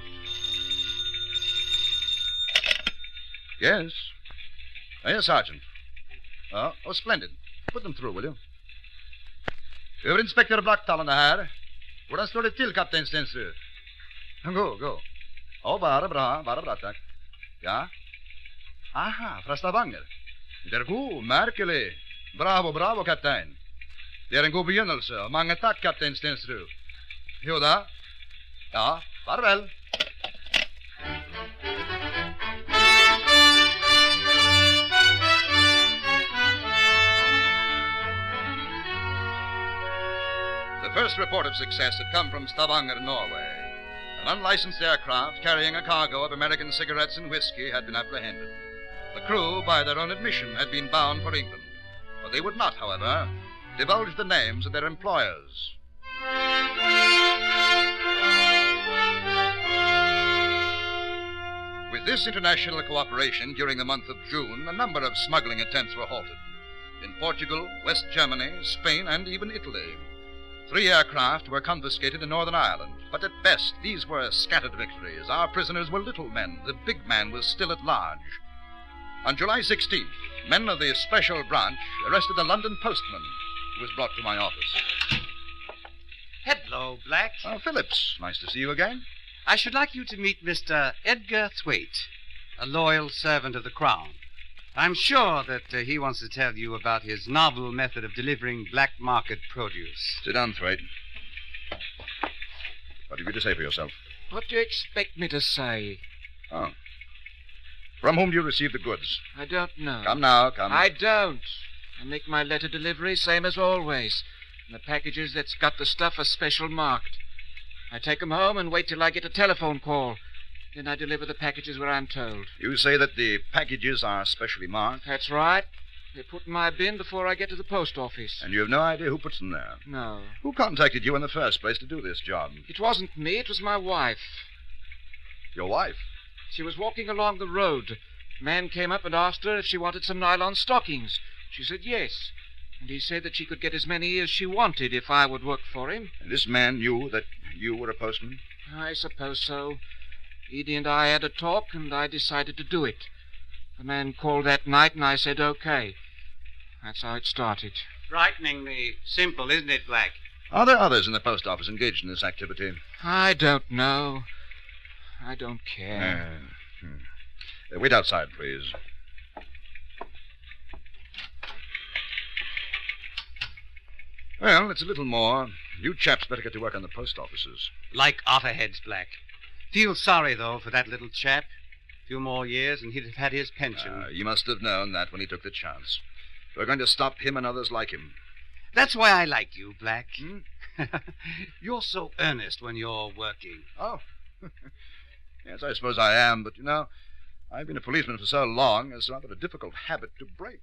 D: Yes. Yes, Sergeant. Oh, oh, splendid. Put them through, will you? Huvudinspektör Blacktallen här. Hvordan står det till, kapten Stensrud? Gå, gå. Åh, bara bra, bara bra, tack. Ja? Aha, från Stavanger. Det är god, märkelig. Bravo, bravo, kapten. Det är en god begynnelse, och många tack, kapten Stensrud. Jo då. Ja, farväl. The first report of success had come from Stavanger, Norway. An unlicensed aircraft carrying a cargo of American cigarettes and whiskey had been apprehended. The crew, by their own admission, had been bound for England. But they would not, however, divulge the names of their employers. With this international cooperation during the month of June, a number of smuggling attempts were halted. In Portugal, West Germany, Spain, and even Italy. Three aircraft were confiscated in Northern Ireland, but at best these were scattered victories. Our prisoners were little men. The big man was still at large. On July sixteenth, men of the Special Branch arrested a London postman who was brought to my office.
P: Hello, Black.
D: Oh, Phillips, nice to see you again.
P: I should like you to meet Mister Edgar Thwaite, a loyal servant of the Crown. I'm sure that uh, he wants to tell you about his novel method of delivering black market produce.
D: Sit down, Thwaite. What have you to say for yourself?
P: What do you expect me to say?
D: Oh. From whom do you receive the goods?
P: I don't know.
D: Come now, come.
P: I don't. I make my letter delivery same as always. And the packages that's got the stuff are special marked. I take 'em home and wait till I get a telephone call. Then I deliver the packages where I'm told.
D: You say that the packages are specially marked?
P: That's right. They're put in my bin before I get to the post office.
D: And you have no idea who puts them there?
P: No.
D: Who contacted you in the first place to do this job?
P: It wasn't me, it was my wife.
D: Your wife?
P: She was walking along the road. A man came up and asked her if she wanted some nylon stockings. She said yes. And he said that she could get as many as she wanted if I would work for him.
D: And this man knew that you were a postman?
P: I suppose so. Edie and I had a talk, and I decided to do it. The man called that night, and I said okay. That's how it started.
Q: Frighteningly simple, isn't it, Black?
D: Are there others in the post office engaged in this activity?
P: I don't know. I don't care.
D: Uh, hmm. uh, wait outside, please. Well, it's a little more. You chaps better get to work on the post offices.
Q: Like otterheads, Black. Feel sorry, though, for that little chap. A few more years, and he'd have had his pension.
D: Uh, you must have known that when he took the chance. We're going to stop him and others like him.
Q: That's why I like you, Black. Hmm? You're so earnest when you're working.
D: Oh. Yes, I suppose I am, but, you know, I've been a policeman for so long, it's rather a difficult habit to break.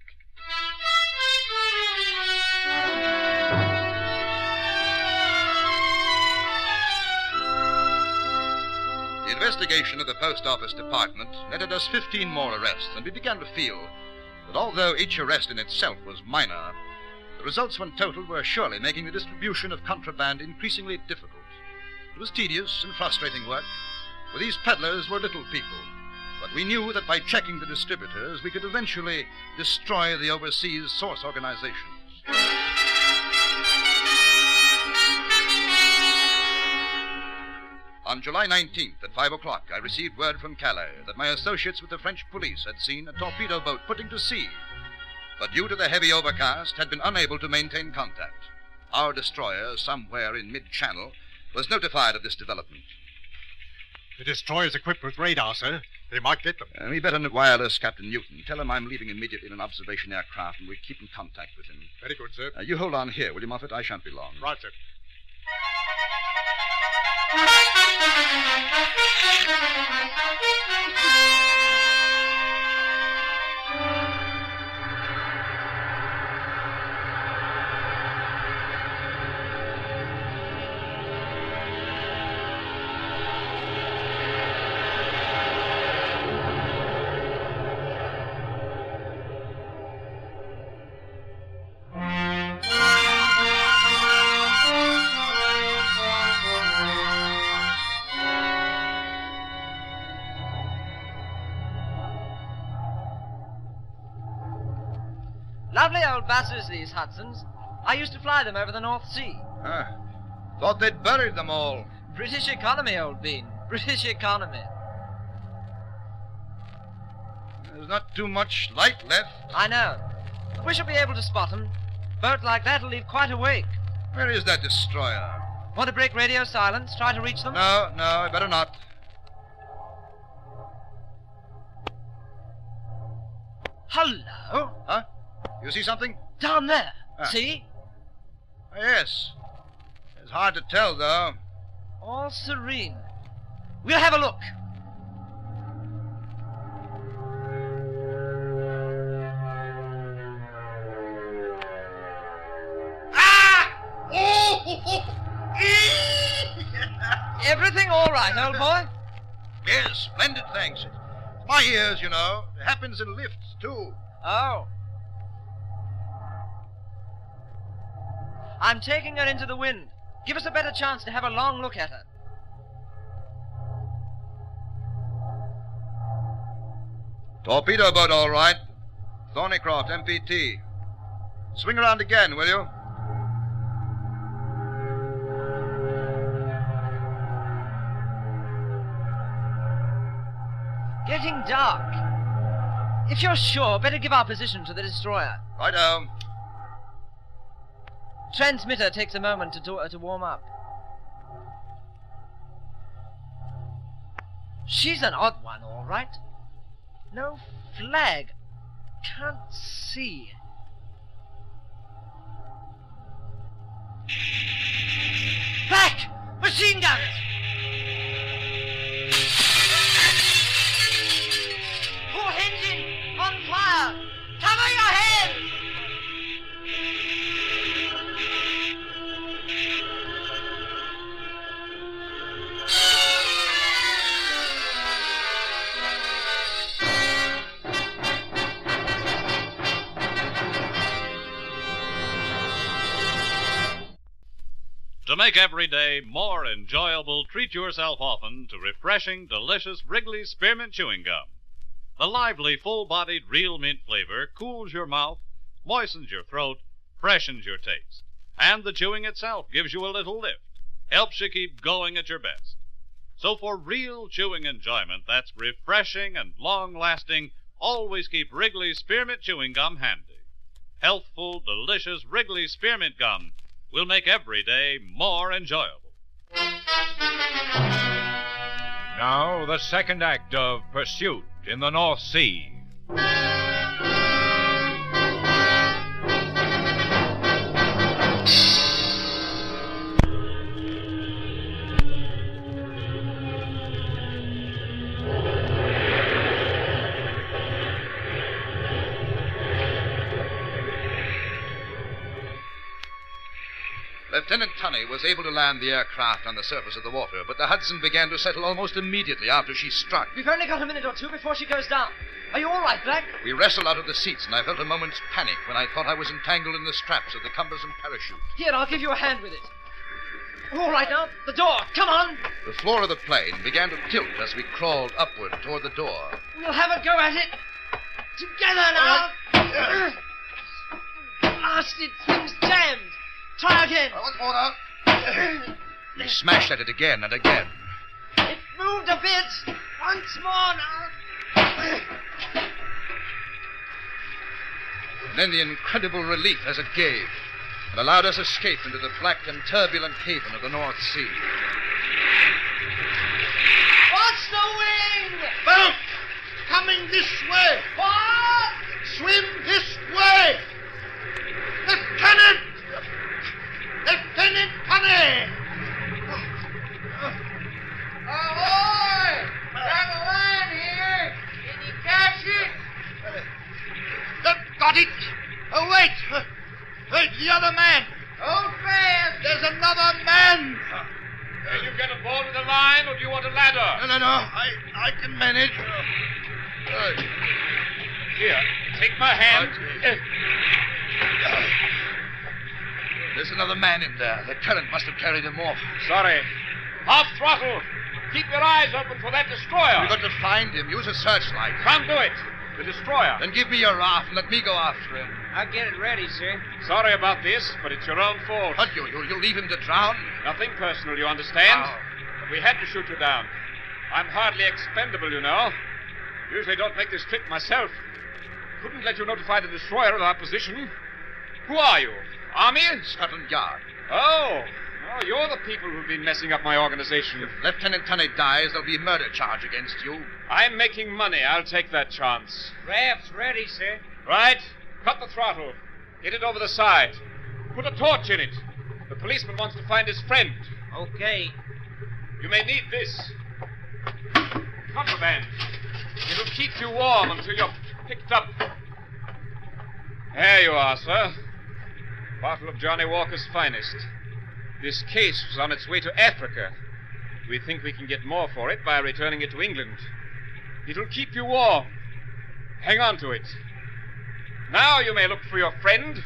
D: The investigation of the Post Office Department netted us fifteen more arrests, and we began to feel that although each arrest in itself was minor, the results when totaled were surely making the distribution of contraband increasingly difficult. It was tedious and frustrating work, for these peddlers were little people, but we knew that by checking the distributors, we could eventually destroy the overseas source organizations. On July nineteenth at five o'clock, I received word from Calais that my associates with the French police had seen a torpedo boat putting to sea, but due to the heavy overcast had been unable to maintain contact. Our destroyer, somewhere in mid-channel, was notified of this development.
J: The destroyer's equipped with radar, sir. They might get them.
D: Uh, we better wireless Captain Newton. Tell him I'm leaving immediately in an observation aircraft, and we'll keep in contact with him.
J: Very good, sir.
D: Uh, you hold on here, will you, Moffat? I shan't be long.
J: Right, sir.
R: Lovely old buses, these Hudsons. I used to fly them over the North Sea.
D: Huh. Thought they'd buried them all.
R: British economy, old bean. British economy.
D: There's not too much light left.
R: I know. But we shall be able to spot them. A boat like that'll leave quite a wake.
D: Where is that destroyer?
R: Want to break radio silence? Try to reach them?
D: No, no, I better not.
R: Hello?
D: Huh? You see something?
R: Down there.
D: Ah.
R: See?
D: Yes. It's hard to tell, though.
R: All serene. We'll have a look. Everything all right, old boy?
D: Yes, splendid, thanks. It's my ears, you know. It happens in lifts, too.
R: Oh. I'm taking her into the wind. Give us a better chance to have a long look at her.
D: Torpedo boat, all right. Thornycroft, M P T. Swing around again, will you?
R: Getting dark. If you're sure, better give our position to the destroyer.
D: Righto.
R: Transmitter takes a moment to, do, uh, to warm up. She's an odd one, all right. No flag. Can't see. Back! Machine guns! Port engine on fire! Cover your head!
C: To make every day more enjoyable, treat yourself often to refreshing, delicious Wrigley's Spearmint Chewing Gum. The lively, full-bodied real mint flavor cools your mouth, moistens your throat, freshens your taste. And the chewing itself gives you a little lift, helps you keep going at your best. So for real chewing enjoyment that's refreshing and long-lasting, always keep Wrigley's Spearmint Chewing Gum handy. Healthful, delicious Wrigley's Spearmint Gum will make every day more enjoyable.
K: Now, the second act of Pursuit in the North Sea.
D: Lieutenant Tunney was able to land the aircraft on the surface of the water, but the Hudson began to settle almost immediately after she struck.
R: We've only got a minute or two before she goes down. Are you all right, Black?
D: We wrestled out of the seats, and I felt a moment's panic when I thought I was entangled in the straps of the cumbersome parachute.
R: Here, I'll give you a hand with it. All right, now, the door. Come on.
D: The floor of the plane began to tilt as we crawled upward toward the door.
R: We'll have a go at it. Together now. Uh, Blasted thing's jammed. Try again.
D: Once more now. We smashed at it again and again.
R: bit. Once more now.
D: And then the incredible relief as it gave and allowed us escape into the black and turbulent haven of the North Sea.
R: Watch the wing!
S: Boat! Coming this way!
R: What?
S: Swim this way! Lieutenant! Lieutenant Tunney!
R: Ahoy! Got a line here. Can you catch it?
S: They've got it! Oh, wait! Uh, wait, the other man!
R: Hold fast!
S: There's another man!
K: Can you get aboard with a line, or do you want a ladder?
S: No, no, no. I, I can manage. Uh,
K: Here, take my hand.
D: There's another man in there. The current must have carried him off.
K: Sorry. Half throttle. Keep your eyes open for that destroyer.
D: We've got to find him. Use a searchlight.
K: Can't do it. The destroyer.
D: Then give me your raft and let me go after him.
N: I'll get it ready, sir.
K: Sorry about this, but it's your own fault.
D: What, you, you, you leave him to drown?
K: Nothing personal, you understand?
D: Oh.
K: But we had to shoot you down. I'm hardly expendable, you know. Usually don't make this trip myself. Couldn't let you notify the destroyer of our position. Who are you? Army?
D: Scotland Yard.
K: Oh. Oh, you're the people who've been messing up my organization.
D: If Lieutenant Tunney dies, there'll be a murder charge against you.
K: I'm making money. I'll take that chance.
N: Raft's ready, sir.
K: Right. Cut the throttle. Get it over the side. Put a torch in it. The policeman wants to find his friend.
N: Okay.
K: You may need this. Contraband. It'll keep you warm until you're picked up. There you are, sir. Bottle of Johnny Walker's finest. This case was on its way to Africa. We think we can get more for it by returning it to England. It'll keep you warm. Hang on to it. Now you may look for your friend.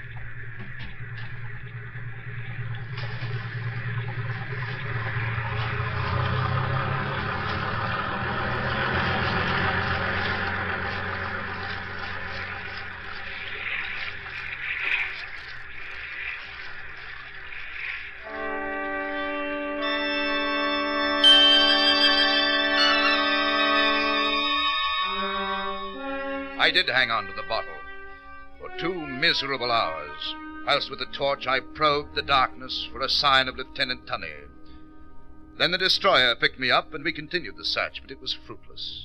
D: I did hang on to the bottle for two miserable hours, whilst with the torch I probed the darkness for a sign of Lieutenant Tunney. Then the destroyer picked me up, and we continued the search, but it was fruitless.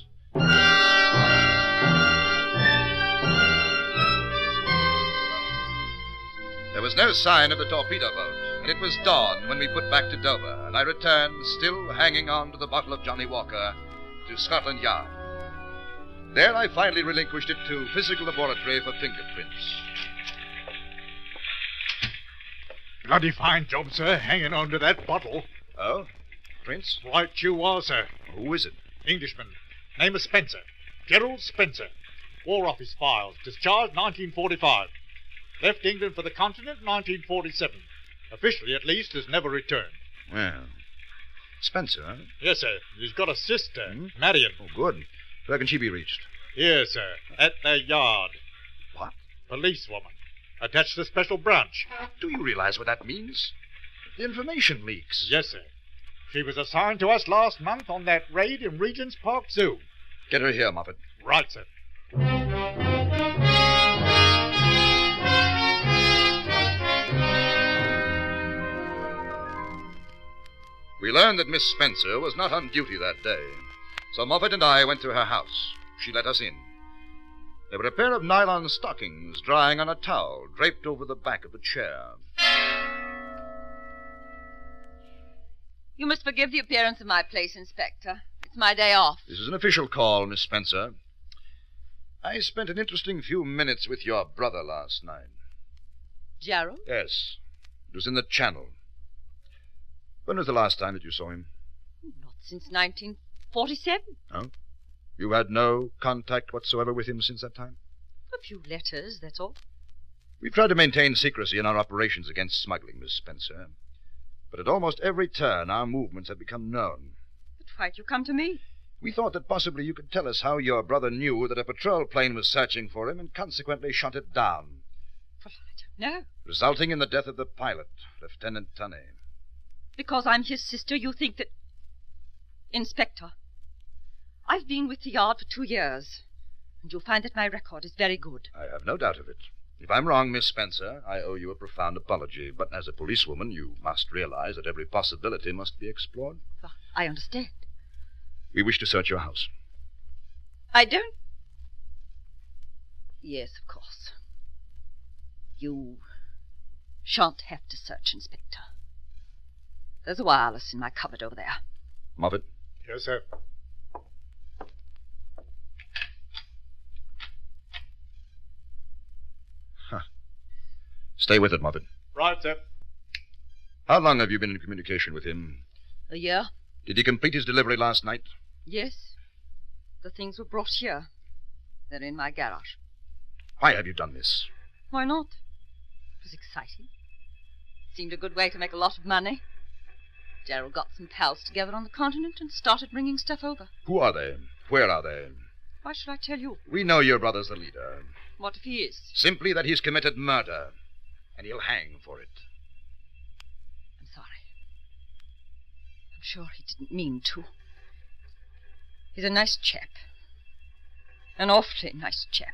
D: There was no sign of the torpedo boat, and it was dawn when we put back to Dover, and I returned, still hanging on to the bottle of Johnny Walker, to Scotland Yard. There I finally relinquished it to physical laboratory for fingerprints.
J: Bloody fine job, sir, hanging on to that bottle.
D: Oh? Prince?
J: Right you are, sir.
D: Who is it?
J: Englishman. Name is Spencer. Gerald Spencer. War Office files. Discharged nineteen forty-five. Left England for the continent nineteen forty-seven. Officially, at least, has never returned.
D: Well, Spencer, huh?
J: Yes, sir. He's got a sister,
D: Hmm?
J: Marion.
D: Oh, good. Where can she be reached?
J: Here, sir. At their yard.
D: What?
J: Policewoman. Attached to special branch.
D: Do you realize what that means? The information leaks.
J: Yes, sir. She was assigned to us last month on that raid in Regent's Park Zoo.
D: Get her here, Moffat.
J: Right, sir.
D: We learned that Miss Spencer was not on duty that day, so Moffat and I went to her house. She let us in. There were a pair of nylon stockings drying on a towel draped over the back of the chair.
T: You must forgive the appearance of my place, Inspector. It's my day off.
D: This is an official call, Miss Spencer. I spent an interesting few minutes with your brother last night.
T: Gerald?
D: Yes. It was in the Channel. When was the last time that you saw him?
T: Not since nineteen forty-seven.
D: Oh? You had no contact whatsoever with him since that time?
T: A few letters, that's all.
D: We've tried to maintain secrecy in our operations against smuggling, Miss Spencer. But at almost every turn, our movements have become known.
T: But why'd you come to me?
D: We thought that possibly you could tell us how your brother knew that a patrol plane was searching for him and consequently shot it down.
T: Well, I don't know.
D: Resulting in the death of the pilot, Lieutenant Tunney.
T: Because I'm his sister, you think that... Inspector, I've been with the Yard for two years, and you'll find that my record is very good.
D: I have no doubt of it. If I'm wrong, Miss Spencer, I owe you a profound apology, but as a policewoman, you must realize that every possibility must be explored.
T: Well, I understand.
D: We wish to search your house.
T: I don't... Yes, of course. You shan't have to search, Inspector. There's a wireless in my cupboard over there.
D: Moffat?
J: Yes, sir.
D: Huh. Stay with it, Moffat.
J: Right, sir.
D: How long have you been in communication with him?
T: A year?
D: Did he complete his delivery last night?
T: Yes. The things were brought here. They're in my garage.
D: Why have you done this?
T: Why not? It was exciting. Seemed a good way to make a lot of money. Gerald got some pals together on the continent and started bringing stuff over.
D: Who are they? Where are they?
T: Why should I tell you?
D: We know your brother's the leader.
T: What if he is?
D: Simply that he's committed murder, and he'll hang for it.
T: I'm sorry. I'm sure he didn't mean to. He's a nice chap. An awfully nice chap.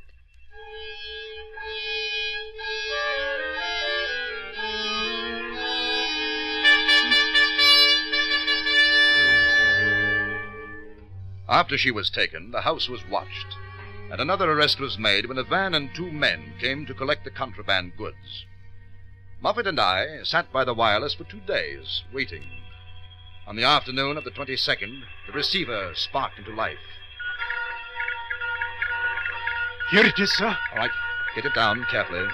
D: After she was taken, the house was watched, and another arrest was made when a van and two men came to collect the contraband goods. Moffat and I sat by the wireless for two days, waiting. On the afternoon of the twenty-second, the receiver sparked into life.
J: Here it is, sir.
D: All right, get it down carefully.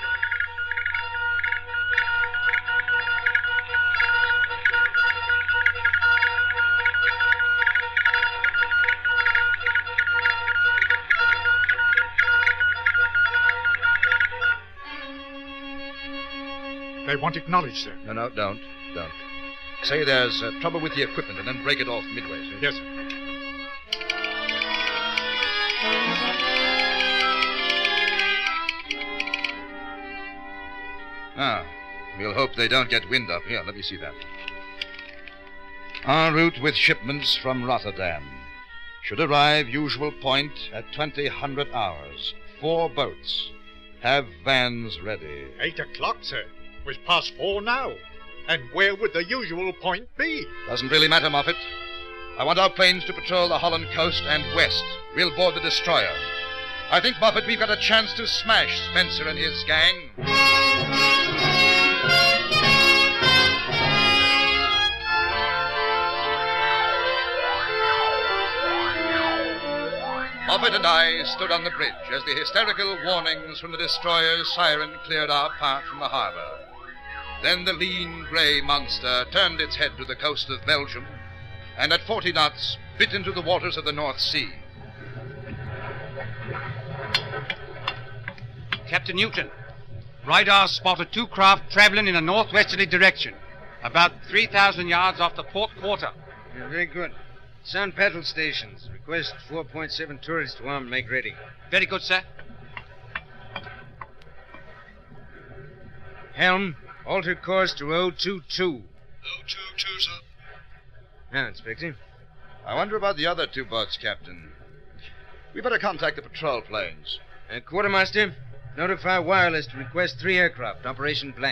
J: They want acknowledged, sir.
D: No, no, don't. Don't. Say there's uh, trouble with the equipment and then break it off midway, see?
J: Yes, sir.
D: Ah, we'll hope they don't get wind up. Here, let me see that. En route with shipments from Rotterdam. Should arrive usual point at twenty hundred hours. Four boats. Have vans ready.
J: Eight o'clock, sir. Was past four now. And where would the usual point be?
D: Doesn't really matter, Moffat. I want our planes to patrol the Holland coast and west. We'll board the destroyer. I think, Moffat, we've got a chance to smash Spencer and his gang. Moffat and I stood on the bridge as the hysterical warnings from the destroyer's siren cleared our path from the harbor. Then the lean, grey monster turned its head to the coast of Belgium and at forty knots bit into the waters of the North Sea.
Q: Captain Newton, radar spotted two craft traveling in a northwesterly direction, about three thousand yards off the port quarter.
N: Yeah, very good. Sound patrol stations. Request four point seven tourists to arm and make ready.
Q: Very good, sir.
N: Helm, alter course to oh two two.
D: oh two two, sir.
N: Now, Inspector.
D: I wonder about the other two boats, Captain. We better contact the patrol planes.
N: Uh, Quartermaster, notify wireless to request three aircraft, Operation Black.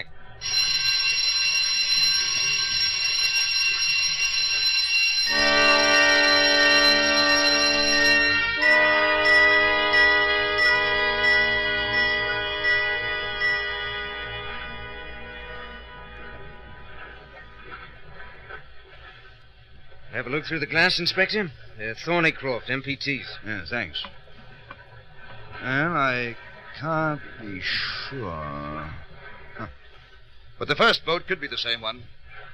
N: Have a look through the glass, Inspector. They're Thornycroft, M P Ts.
D: Yeah, thanks. Well, I can't be sure. Huh. But the first boat could be the same one.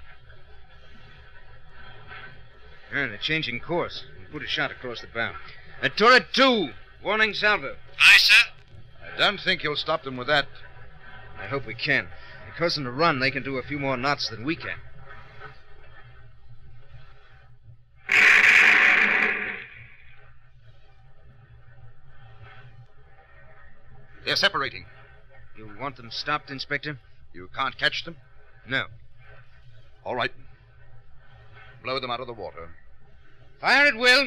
N: Yeah, they're changing course. We'll put a shot across the bow. A turret two. Warning salvo.
S: Aye, sir.
D: I don't think you'll stop them with that.
N: I hope we can. Because in the run, they can do a few more knots than we can.
D: They're separating.
N: You want them stopped, Inspector?
D: You can't catch them?
N: No.
D: All right. Blow them out of the water.
N: Fire at will.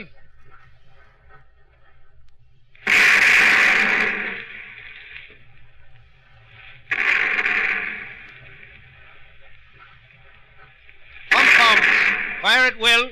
N: Pump pumps. Fire at will.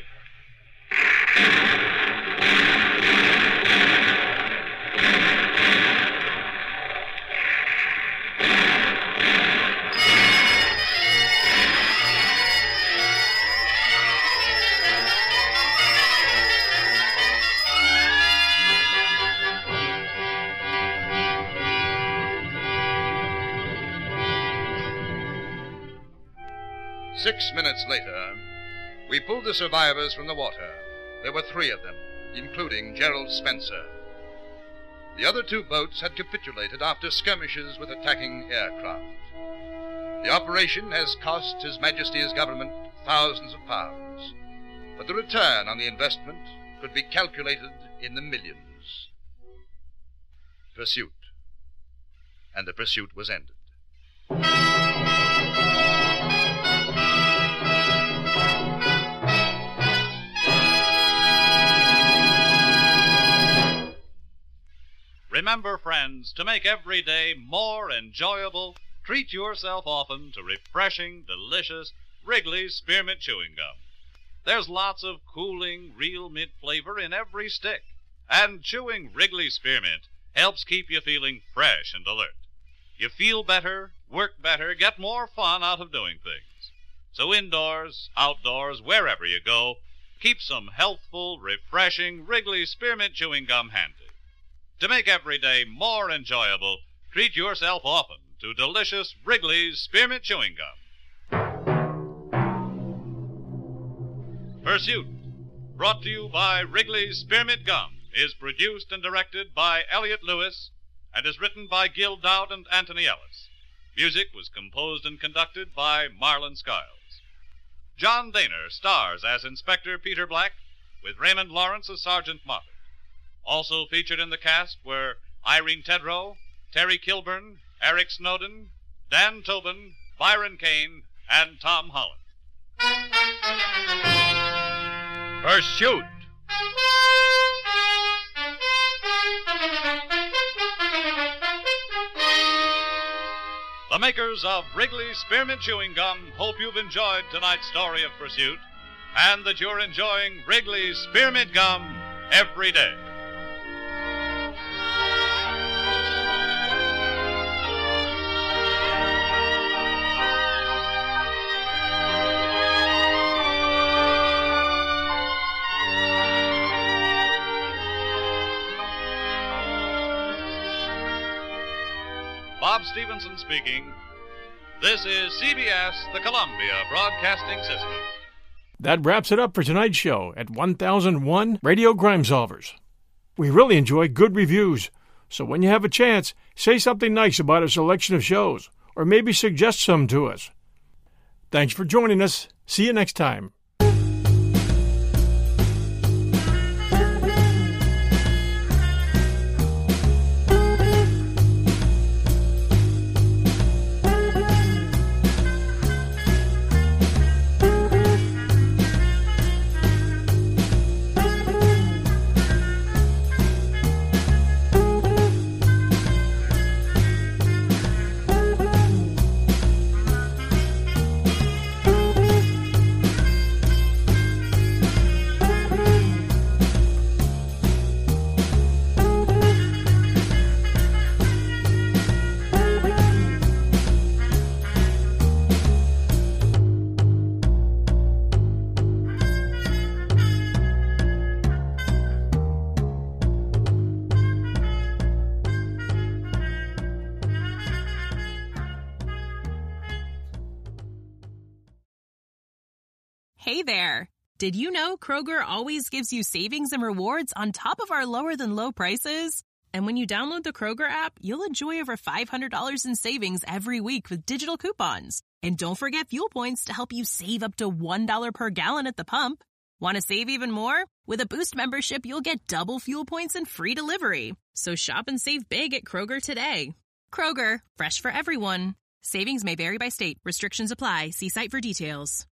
D: Six minutes later, we pulled the survivors from the water. There were three of them, including Gerald Spencer. The other two boats had capitulated after skirmishes with attacking aircraft. The operation has cost His Majesty's government thousands of pounds, but the return on the investment could be calculated in the millions. Pursuit. And the pursuit was ended.
C: Remember, friends, to make every day more enjoyable, treat yourself often to refreshing, delicious Wrigley's Spearmint Chewing Gum. There's lots of cooling, real mint flavor in every stick, and chewing Wrigley's Spearmint helps keep you feeling fresh and alert. You feel better, work better, get more fun out of doing things. So indoors, outdoors, wherever you go, keep some healthful, refreshing Wrigley's Spearmint Chewing Gum handy. To make every day more enjoyable, treat yourself often to delicious Wrigley's Spearmint Chewing Gum. Pursuit, brought to you by Wrigley's Spearmint Gum, is produced and directed by Elliott Lewis and is written by Gil Dowd and Anthony Ellis. Music was composed and conducted by Marlon Skiles. John Daner stars as Inspector Peter Black, with Raymond Lawrence as Sergeant Moffat. Also featured in the cast were Irene Tedrow, Terry Kilburn, Eric Snowden, Dan Tobin, Byron Kane, and Tom Holland.
K: Pursuit.
C: The makers of Wrigley's Spearmint Chewing Gum hope you've enjoyed tonight's story of Pursuit and that you're enjoying Wrigley's Spearmint Gum every day. Bob Stevenson speaking. This is C B S, the Columbia Broadcasting System.
A: That wraps it up for tonight's show at one thousand one Radio Crime Solvers. We really enjoy good reviews, so when you have a chance, say something nice about a selection of shows, or maybe suggest some to us. Thanks for joining us. See you next time.
U: Hey there! Did you know Kroger always gives you savings and rewards on top of our lower-than-low prices? And when you download the Kroger app, you'll enjoy over five hundred dollars in savings every week with digital coupons. And don't forget fuel points to help you save up to one dollar per gallon at the pump. Want to save even more? With a Boost membership, you'll get double fuel points and free delivery. So shop and save big at Kroger today. Kroger, fresh for everyone. Savings may vary by state. Restrictions apply. See site for details.